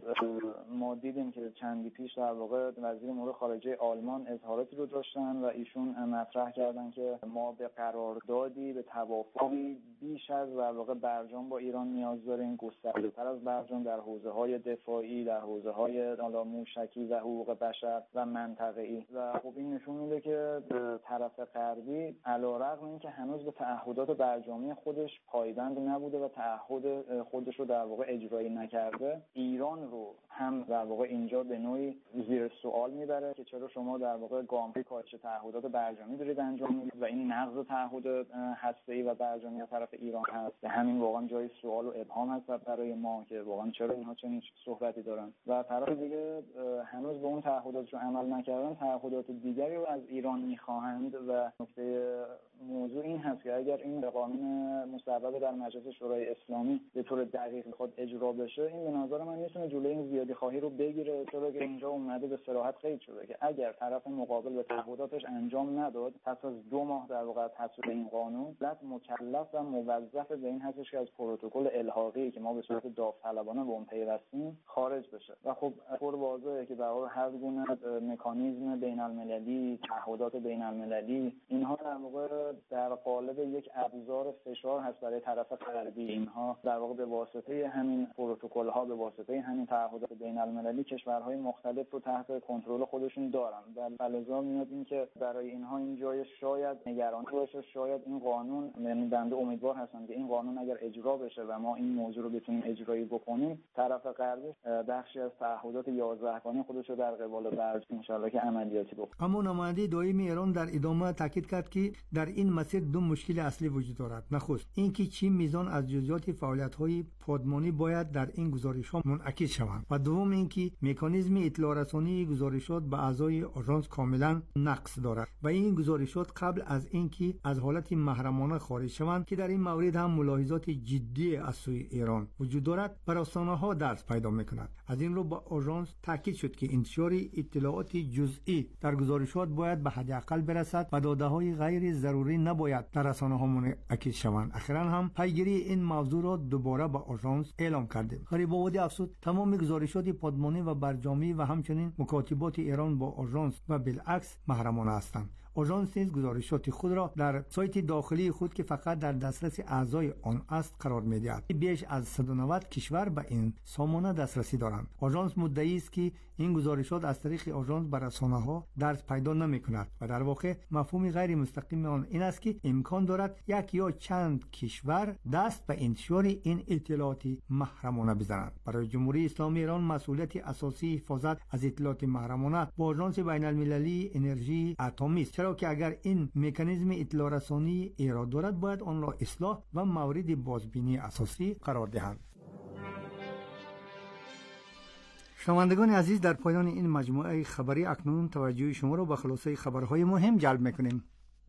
ما دیدیم که چندی پیش در واقع وزیر امور خارجه آلمان اظهاراتی رو داشتن و ایشون مطرح کردن که ما به قراردادی، به توافقی بیش از در واقع برجام با ایران نیاز داریم، گسترده‌تر از برجام در حوزه‌های دفاعی، در حوزه‌های حالا موشکی و حقوق بشر و منطقه‌ای. و خب این نشون میده که طرف غربی علیرغم اینکه هنوز به تعهدات برجامی خودش پایبند نبوده و تعهد خودش رو در واقع اجرایی نکرده، ایران رو هم در واقع اینجا به نوعی زیر سوال میبره که چرا شما در واقع گام‌های کاهش تعهدات برجامی دارید انجام میدید و این نقض تعهد هسته‌ای و برجامی از طرف ایران هست. به همین واقعا جای سوال و ابهام هست برای ما که واقعا چرا اینها چنین صحبتی دارن و طرف دیگه هنوز به اون تعهداتشون عمل نکردن، تعهدات دیگری رو از ایران میخواهند. و نکته موضوع این هست که اگر این قانون مصوبه در مجلس شورای اسلامی به طور دقیق خود اجرا بشه، این به نظر من میتونه جلوی این زیادی خواهی رو بگیره، چرا که اینجا اومده به صراحت قید شده که اگر طرف مقابل به تعهداتش انجام نداد، پس از دو ماه در واقع تصویب این قانون دولت مکلف و موظف به این هستش که از پروتکل الحاقی که ما به صورت داوطلبانه به اون پیوستیم خارج بشه. و خب پر واضحه که در واقع هر گونه مکانیزم بین‌المللی، تعهدات بین‌المللی، اینها در واقع در قالب یک ابزار فشار هست برای طرف غربی. اینها در واقع به واسطه همین پروتکل ها، به واسطه همین تعهدات بین‌المللی کشورهای مختلف رو تحت کنترل خودشون دارن و لذا میاد این که برای اینها این جای شاید نگرانی باشه، شاید این قانون، یعنی بنده امیدوار هستم که این قانون اگر اجرا بشه و ما این موضوع رو بتونیم اجرایی بکنیم، طرف غربی بخشی از تعهدات یازده گانه خودش رو در قبال برج ان شاءالله که عملیاتی بکنه. اما نماینده دائم ایران در ادامه تاکید کرد که در این مسیر دو مشکل اصلی وجود دارد. نخست اینکه چه میزان از جزئیات فعالیت‌های پادمانی باید در این گزارش‌ها منعکس شوند و دوم اینکه مکانیزم اطلاع رسانی گزارشات به اعضای آژانس کاملا نقص دارد و این گزارشات قبل از اینکه از حالت محرمانه خارج شوند که در این مورد هم ملاحظات جدی از سوی ایران وجود دارد، بر رسانه‌ها درس پیدا می‌کند. از این رو با آژانس تاکید شد که انتشار اطلاعات جزئی در گزارشات باید به حداقل برسد و داده‌های غیر ضروری نباید در رسانه‌ها منعکس شوند. اخیراً هم پیگیری این موضوع را دوباره با آژانس اعلام کردیم. غریب آبادی افزود تمام گزارشات پادمانی و برجامی و همچنین مکاتبات ایران با آژانس و بالعکس محرمانه هستند. آژانس نیز گزارشات خود را در سایت داخلی خود که فقط در دسترس اعضای آن است قرار می‌دهد. بیش از صد و نود کشور به این سامانه دسترسی دارند. آژانس مدعی است که این گزارشات از طریق آژانس بر رسانه‌ها درس پیدا نمی‌کند و در واقع مفهوم غیر مستقیم آن این است که امکان دارد یک یا چند کشور دست به انتشار این اطلاعات محرمانه بزنند. برای جمهوری اسلامی ایران مسئولیت اساسی حفاظت از اطلاعات محرمانه با آژانس بین‌المللی انرژی اتمی است، چرا که اگر این مکانیزم اطلاع رسانی ایراد دارد باید آن را اصلاح و مورد بازبینی اساسی قرار دهند. شنوندگان عزیز، در پایان این مجموعه خبری اکنون توجه شما را به خلاصه خبرهای مهم جلب می‌کنیم.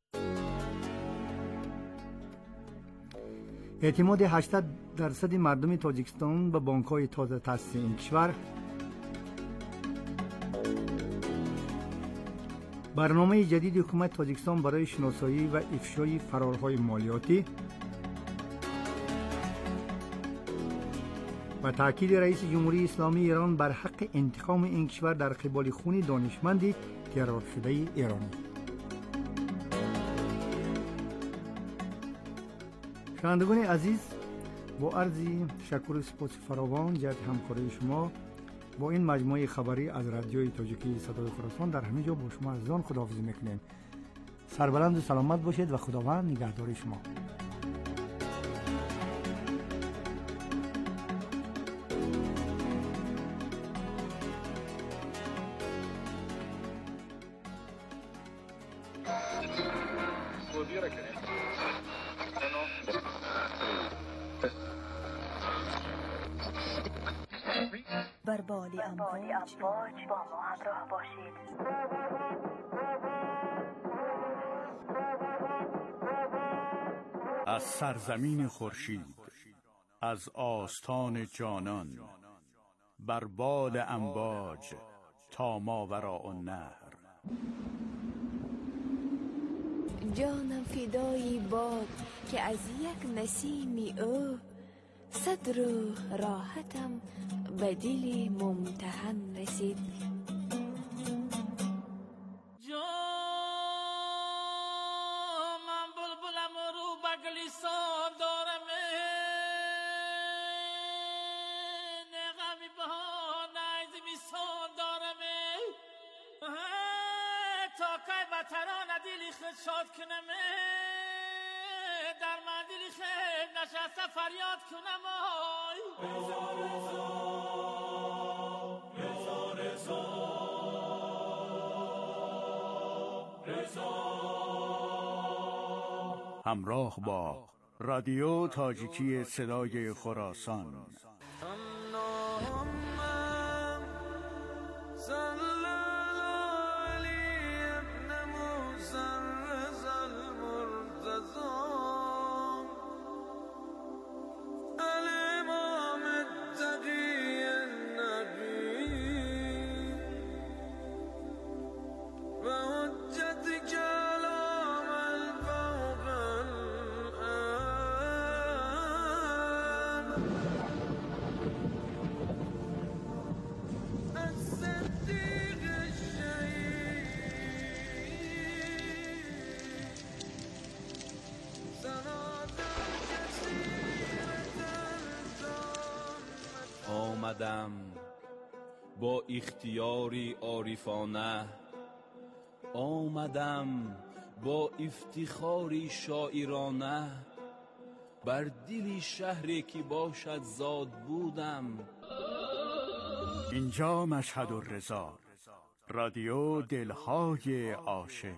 اعتماد هشتاد درصد مردم تاجیکستان به بانک‌های تازه تأسیس این کشور، برنامه جدید حکومت تاجیکستان برای شناسایی و افشای فرارهای مالیاتی و تاکید رئیس جمهوری اسلامی ایران بر حق انتقام این کشور در قبال خون دانشمندی ترور شده ایرانی. شنوندگان عزیز، با عرض تشکر و سپاس فراوان جهت همکاری شما با این مجموعه خبری از رادیوی تاجیکی صدای خراسان در همه جا با شما عزیزان خداحافظی میکنیم. سربلند و سلامت باشید و خداوند نگهدار شما. بر بال امواج با ما همراه باشید. از سرزمین خورشید، از آستان جانان، بر بال امواج تا ماوراء النهر. جانم فدای باد که از یک نسیمی او صد روح راحتم به دل ممتحن رسید. جو من بلبلم و رو بگلیسان دارم، نغمی بها نیزمی سان دارم، تا که بطران دلی خود شاد کنم، در من دلی خود نشسته فریاد کنم. رضا رضا رضا رضا. همراه با رادیو تاجیکی صدای خراسان. آمدم با اختیاری عارفانه، آمدم با افتخاری شاعرانه، بر دل شهری که باشد زاد بودم. اینجا مشهد الرضا، رادیو دلهای عاشق.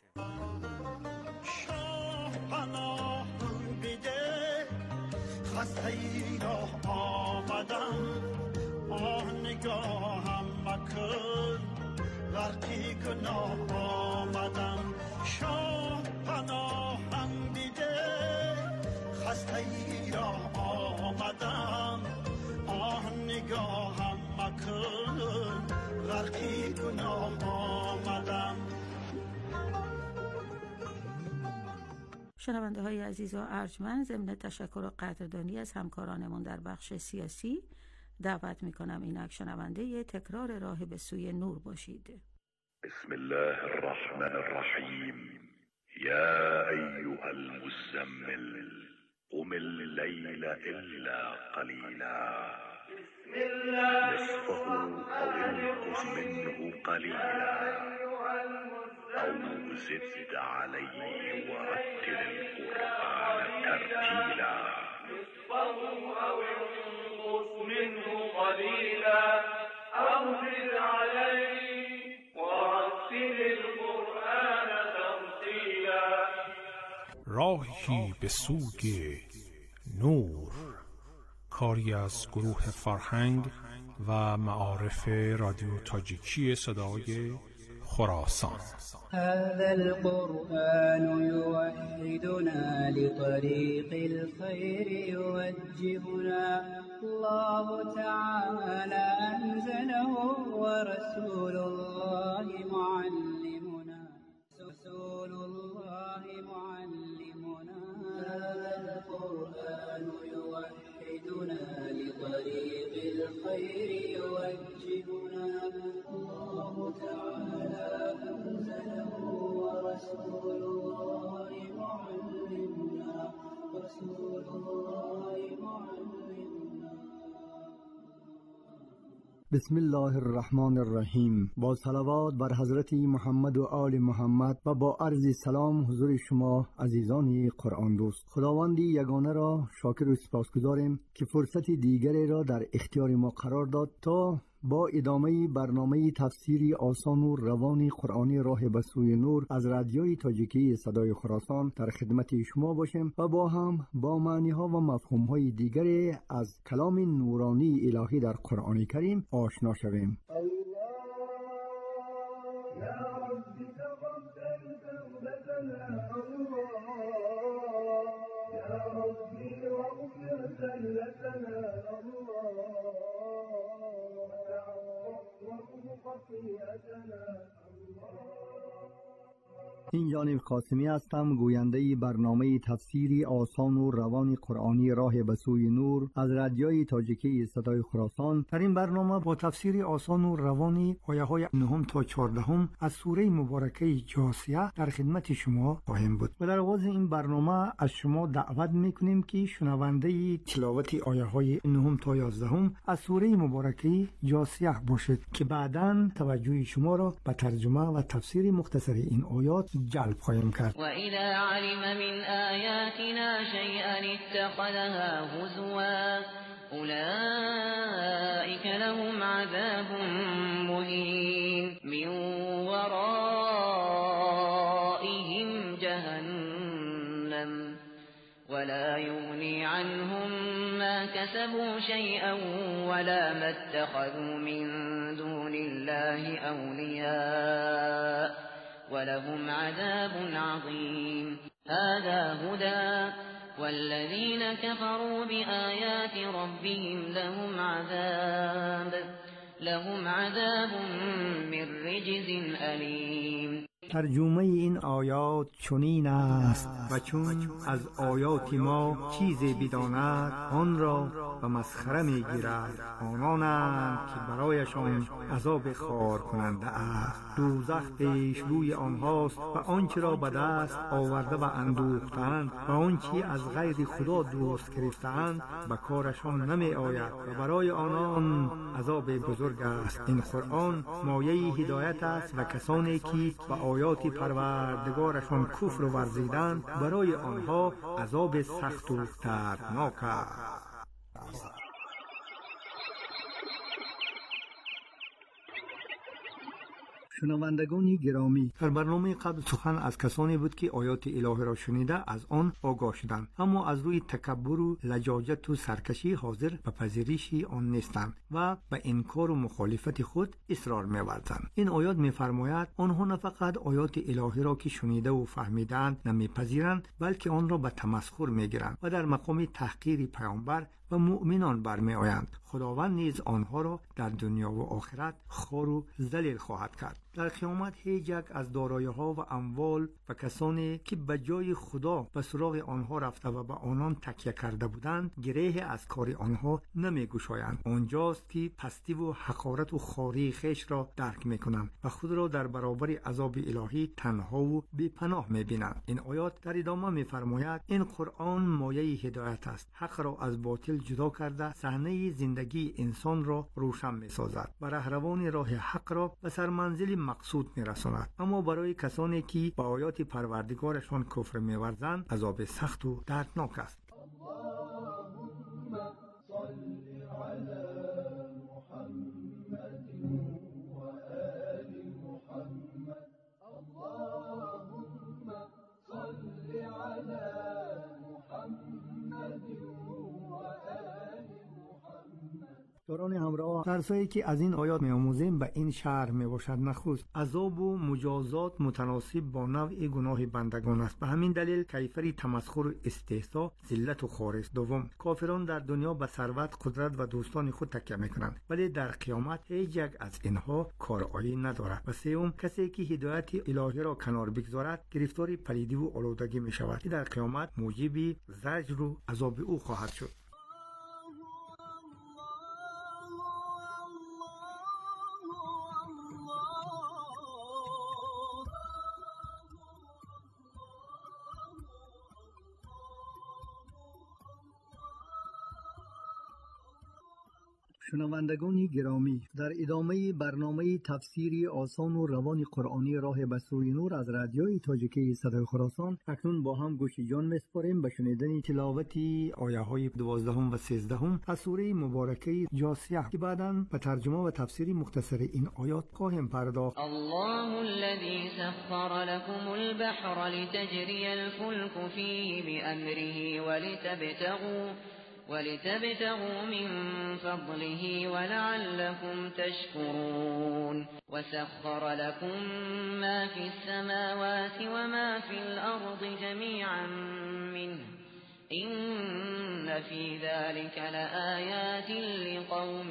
پناه بده خسته ای را آمدم، آه نگاهم مکن غرقی گناه آمدم. شاه پناهم بده خسته ای را آمدم، آه نگاهم مکن غرقی گناه آمدم. شنونده های عزیز و ارجمند، ضمن تشکر و قدردانی از همکارانمون در بخش سیاسی دعوت میکنم اینک شنونده تکرار راه به سوی نور باشید. بسم الله الرحمن الرحیم. یا ایها المزمل قم الليل الا قلیلا نصفه او انقص منه قلیلا او زد علیه ورتل القرآن ترتیلا. نصفه او انقص منه قلیلا او زد علیه ورتل القرآن ترتیلا. راهی به سوی نور، کاری از گروه فرهنگ و معارف رادیو تاجیکی صدای خراسان. هذا القرآن يوحدنا لطريق الخير يوجهنا، الله تعالى أنزله ورسول الله معلمنا. القرآن يوحدنا لطريق الخير يوجهنا الله تعالى أنزله ورسول الله معلمنا رسول الله معلمنا. بسم الله الرحمن الرحیم. با صلوات بر حضرت محمد و آل محمد و با عرض سلام حضور شما عزیزان قرآن دوست. خداوند یگانه را شاکر و سپاسگزاریم که فرصت دیگری را در اختیار ما قرار داد تا با ادامه برنامه تفسیری آسان و روان قرآنی راه به سوی نور از رادیوی تاجیکی صدای خراسان در خدمت شما باشیم و با هم با معنی ها و مفهوم های دیگری از کلام نورانی الهی در قرآن کریم آشنا شویم. این جانب قاسمی هستم، گوینده برنامه تفسیری آسان و روان قرآنی راه به سوی نور از رادیوی تاجیکی صدای خراسان. در این برنامه با تفسیر آسان و روانی آیه های نهم تا چهاردهم از سوره مبارکه جاثیه در خدمت شما خواهیم بود و در آغاز این برنامه از شما دعوت میکنیم که شنونده تلاوت آیه های نهم تا یازدهم از سوره مبارکه جاثیه باشید که بعداً توجه شما را به ترجمه و تفسیر مختصر این آیات جلب خواهیم کرد. و اذا علم من آیاتنا شیئا اتخذها هزوا اولئک لهم عذاب مهین من ورائهم جهنم ولا یغنی عنهم ما كسبوا شیئا ولا ما اتخذوا من دون الله اولیاء ولهم عذاب عظيم. هذا هدى والذين كفروا بآيات ربهم لهم عذاب لهم عذاب من رجز أليم. ترجمه این آیات چنین است: و چون از آیات ما چیزی بداند آن را به مسخره میگیرد، آنانند که برایشان عذاب خار کننده است. دوزخ پیش روی آنهاست و آنچه را به دست آورده و اندوختند و آنچه از غیر خدا دوست گرفتند به کارشان نمی آید و برای آنان عذاب بزرگ است. این قرآن مایه هدایت است و کسانی که به آیات پروردگارشان کفر ورزیدند برای آنها عذاب سخت و دردناک است. شنوندگان گرامی، در برنامه قبل سخن از کسانی بود که آیات الهی را شنیده از آن آگاه شدند، اما از روی تکبر و لجاجت و سرکشی حاضر به پذیرش آن نیستند و به انکار و مخالفت خود اصرار می‌ورزند. این آیات می‌فرماید آنها نه فقط آیات الهی را که شنیده و فهمیدند نمی‌پذیرند، بلکه آن را به تمسخر می‌گیرند و در مقام تحقیر پیامبر و مؤمنان برمی آیند. خداوند نیز آنها را در دنیا و آخرت خوار و ذلیل خواهد کرد. در قیامت هیچ یک از دارایی‌ها و اموال و کسانی که به جای خدا به سراغ آنها رفته و به آنان تکیه کرده بودند گره از کار آنها نمی گشایند. آنجاست که پستی و حقارت و خواری خیش را درک می کنند و خود را در برابر عذاب الهی تنها و بی پناه می بینند. این آیات در ادامه می فرماید این قرآن مایه هدایت است، حق را از باطل جدا کرده صحنه زندگی انسان را روشن می سازد و رهروان راه حق را به سرمنزل مقصود می رساند. اما برای کسانی که با آیات پروردگارشان کفر می ورزند عذاب سخت و دردناک است. دوران همراه درسایی که از این آیات می‌آموزیم به این شرح میباشد. نخست عذاب و مجازات متناسب با نوع گناه بندگان است، به همین دلیل کیفری تمسخر و استهزا، ذلت و خوار است. دوم، کافران در دنیا به ثروت، قدرت و دوستان خود تکیه میکنند، ولی در قیامت هیچ یک از اینها کارایی ندارد. و سوم، کسی که هدایت الهی را کنار بگذارد گرفتار پلیدی و آلودگی می شود که در قیامت موجب زجر و عذاب او خواهد شد. شنوندگان گرامی، در ادامه برنامه تفسیری آسان و روان قرآنی راه به سوی نور از رادیوی تاجیکی صدای خراسان اکنون با هم گوش جان می‌سپاریم به شنیدن تلاوت آیه های دوازدهم و سیزدهم از سوره مبارکه جاثیه که بعداً به ترجمه و تفسیر مختصر این آیات خواهیم پرداخت. الله الذي سخر لكم البحر لتجري الفلك فيه بأمره ولتبتغوا ولتبتغوا من فضله ولعلكم تشكرون وسخر لكم ما في السماوات وما في الأرض جميعا منه إن في ذلك لآيات لقوم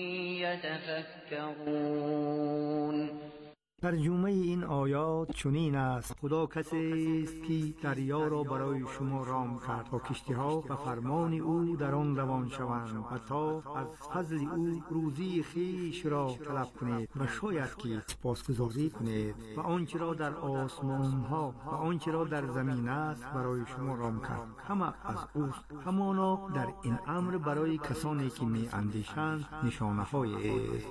يتفكرون. ترجمه این آیات چنین است: خدا کسی است که دریا را برای شما رام کرد تا کشتی ها به فرمان او در آن روان شوند و تا از فضل او روزی خیش را طلب کنید و شاید که سپاسگزاری کنید. و آنچه را در آسمان ها و آنچه را در زمین است برای شما رام کرد، همه از اوست. همانا در این امر برای کسانی که می اندیشند نشانه های است.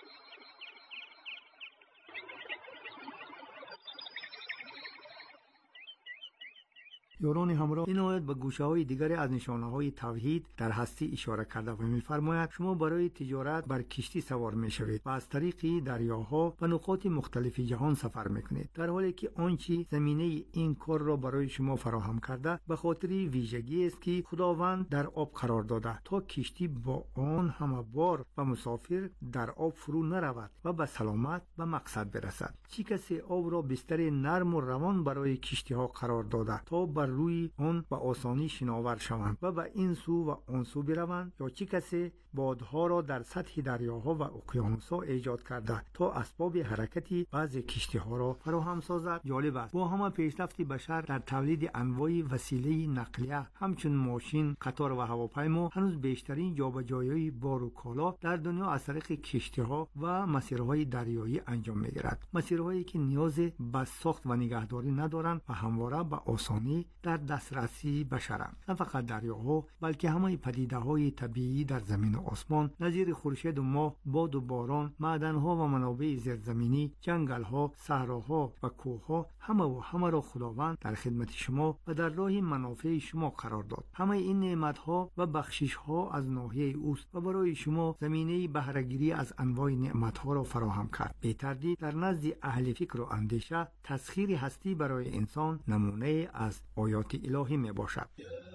یاران همراه، این آیت به گوشه های دیگری از نشانه های توحید در هستی اشاره کرده و می‌فرماید شما برای تجارت بر کشتی سوار می‌شوید و از طریق دریاها و نقاط مختلف جهان سفر می‌کنید، در حالی که آنچه زمینه این کار را برای شما فراهم کرده به خاطر ویژگی است که خداوند در آب قرار داده تا کشتی با آن همه بار و مسافر در آب فرو نرود و به سلامت به مقصد برسد. چه کسی آب را بستر نرم و روان برای کشتی ها قرار داده تا بر روی آن به آسانی شناور شوند و به این سو و آن سو بروند، یا چه کسی بادها را در سطح دریاها و اقیانوس‌ها ایجاد کرده تا اسباب حرکتی بعضی کشتی ها را فراهم سازد. جالب است با همه پیشرفت بشر در تولید انواع وسیله نقلیه همچون ماشین، قطار و هواپیما، هنوز بیشترین جابجایی بار و کالا در دنیا از طریق کشتی ها و مسیرهای دریایی انجام میگیرد، مسیرهایی که نیاز به ساخت و نگهداری ندارند و همواره به آسانی در دسترسی بشرند. نه فقط دریاها بلکه همه پدیده‌های طبیعی در زمین و آسمان نظیر خورشید و ماه، باد و باران، معدن‌ها و منابع زیرزمینی، جنگل‌ها، صحراها و کوه‌ها، همه و همه را خداوند در خدمت شما و در راه منافع شما قرار داد. همه این نعمت‌ها و بخشش‌ها از ناحیه اوست و برای شما زمینه بهره‌گیری از انواع نعمت‌ها را فراهم کرد. بی تردید در نزد اهل فکر و اندیشه تسخیر هستی برای انسان نمونه از آیات الهی می باشد.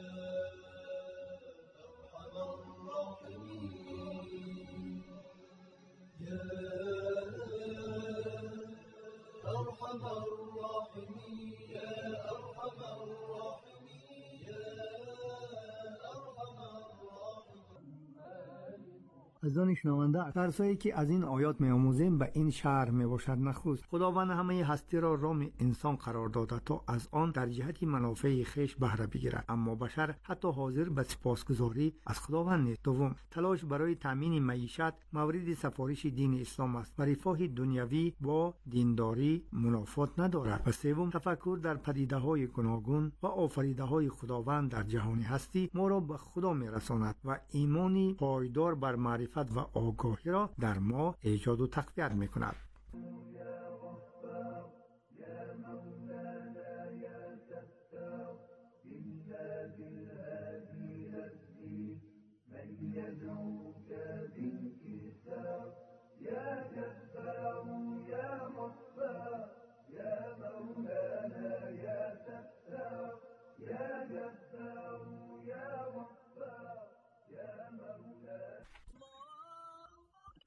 عزیزان شنونده، درسایی که از این آیات می‌آموزیم به این شرح می‌باشد. نخست خداوند همه هستی را رام انسان قرار داده تا از آن در جهت منافع خویش بهره بگیرد، اما بشر حتی حاضر به سپاسگزاری از خداوند نیست. دوم، تلاش برای تامین معیشت مورد سفارش دین اسلام است و رفاه دنیوی با دینداری منافات ندارد. و سوم، تفکر در پدیده‌های گوناگون و آفریده‌های خداوند در جهان هستی ما را به خدا می‌رساند و ایمانی پایدار بر معرفت و آگاهی را در ما ایجاد و تقویت می‌کند.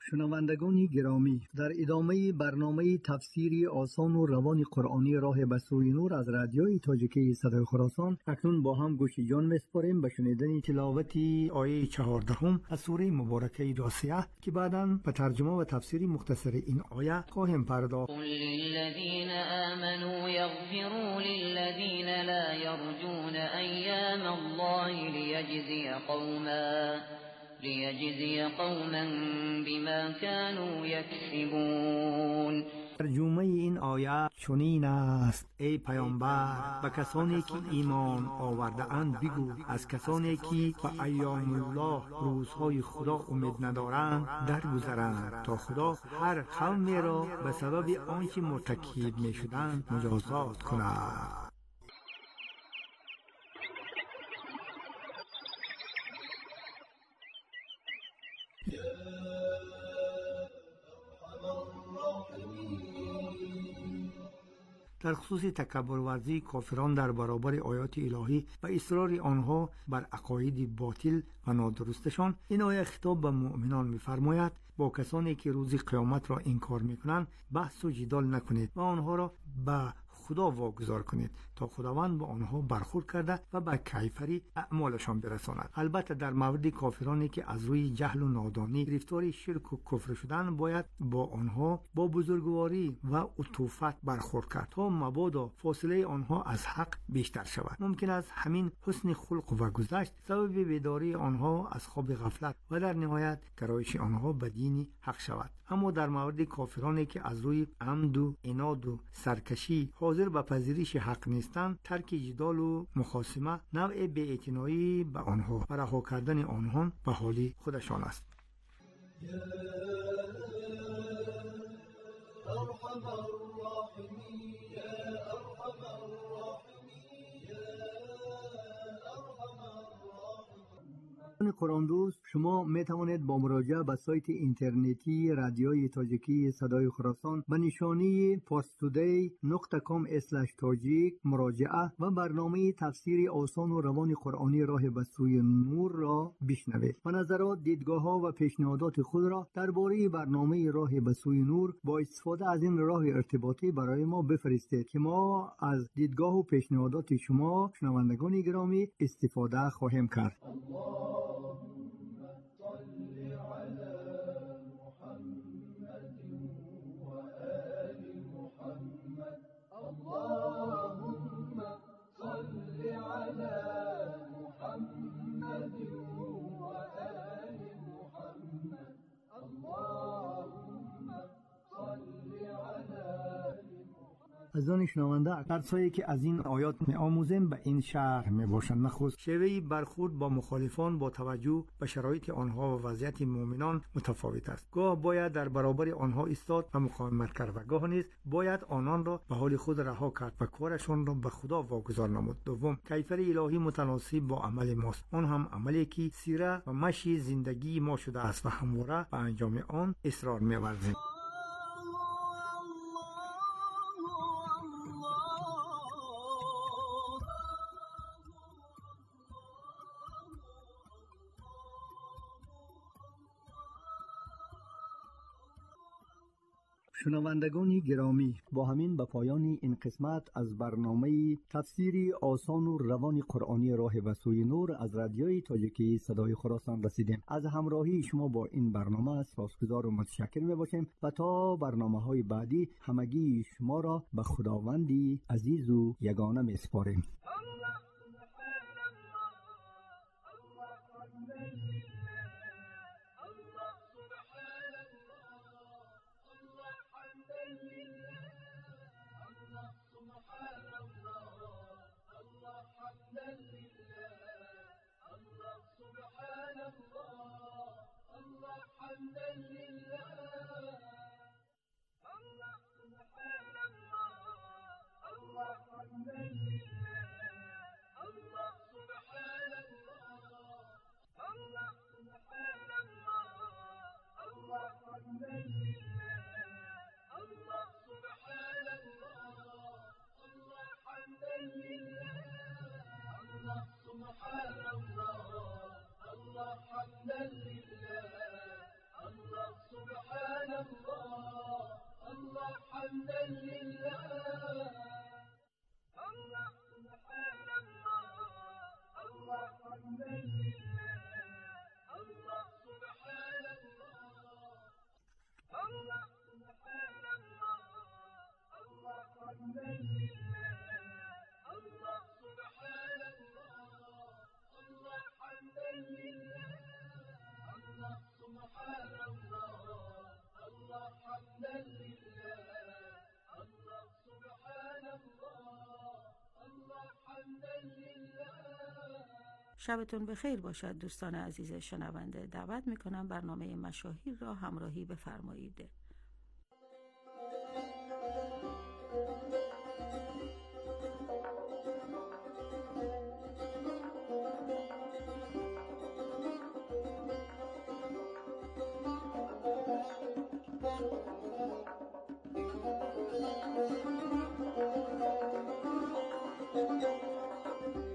شنوندگان گرامی، در ادامه برنامه تفسیری آسان و روان قرآنی راه به سوی نور از رادیوی تاجیکی صدای خراسان اکنون با هم گوش جان میسپاریم به شنیدن تلاوت آیه چهاردهم از سوره مبارکه جاثیه که بعداً به ترجمه و تفسیر مختصر این آیه خواهیم پرداخت. قل للذین آمنوا یغفروا للذین لا یرجون ایام الله لیجزی قوما لیجزی قوما بما كانوا یکسبون. ترجمه این آیه چنین است: ای پیامبر، به کسانی که ایمان آورده اند بگو از کسانی که به ایام الله روزهای خدا امید ندارند درگذرند تا خدا هر قومی را به سبب آنچه مرتکب می شدند مجازات کند. در خصوص تکبر ورزی کافران در برابر آیات الهی و اصرار آنها بر عقاید باطل و نادرستشان، این آیه خطاب به مؤمنان می‌فرماید با کسانی که روز قیامت را انکار می‌کنند بحث و جدال نکنید و آنها را به خدا واگذار کنید تا خداوند با آنها برخورد کرده و به کیفری اعمالشان برساند. البته در مورد کافرانی که از روی جهل و نادانی گرفتار شرک و کفر شدن باید با آنها با بزرگواری و عطوفت برخورد کرد تا مبادا فاصله آنها از حق بیشتر شود. ممکن است همین حسن خلق و گذشت سبب بیداری آنها از خواب غفلت و در نهایت گرایش آنها به دین حق شود. اما در مورد کافرانی که از روی عمد و عناد و سرکشی حاضر به پذیرش حق نیستند، ترک جدال و مخاصمه نوع بی‌اعتنایی به آنها و رها کردن آنها به حال خودشان است. قرآن دوست، شما می توانید با مراجعه به سایت اینترنتی رادیوی تاجیکی صدای خراسان به نشانی پارستودی نقطه کام اسلش تاجیک مراجعه و برنامه تفسیر آسان و روان قرآنی راه به سوی نور را بشنوید و نظرات، دیدگاه ها و پیشنهادات خود را درباره برنامه راه به سوی نور با استفاده از این راه ارتباطی برای ما بفرستید که ما از دیدگاه و پیشنهادات شما شنوندگان گرامی استفاده خواهیم کرد. از آن شنونده درسایی که از این آیات می آموزیم به این شرح می باشند. نخست شیوه برخورد با مخالفان با توجه به شرایط آنها و وضعیت مؤمنان متفاوت است. گاه باید در برابر آنها ایستاد و مقاومت کرد و گاه نیز باید آنان را به حال خود رها کرد و کارشان را به خدا واگذار نمود. دوم، کیفر الهی متناسب با عمل ماست، آن هم عملی که سیره و مشی زندگی ما شده است و همواره به انجام آن اصرار می ورزیم. شنوندگان گرامی، با همین به پایان این قسمت از برنامه تفسیری آسان و روان قرآنی راه به سوی نور از رادیوی تاجیکی صدای خراسان رسیدیم. از همراهی شما با این برنامه سپاسگزار و متشکر میباشیم و تا برنامه های بعدی همگی شما را به خداوندی عزیز و یگانه میسپاریم. سبحان الله الله حمدا لله الله سبحان الله الله حمدا لله الله سبحان الله الله حمدا لله الله سبحان الله الله سبحان الله الله حمدا لله الله سبحان الله الله حمدا لله الله سبحان الله الله حمدا لله الله سبحان الله الله حمدا لله. شبتون بخیر باشد دوستان عزیز شنونده. دعوت میکنم برنامه مشاهیر را همراهی بفرمایید.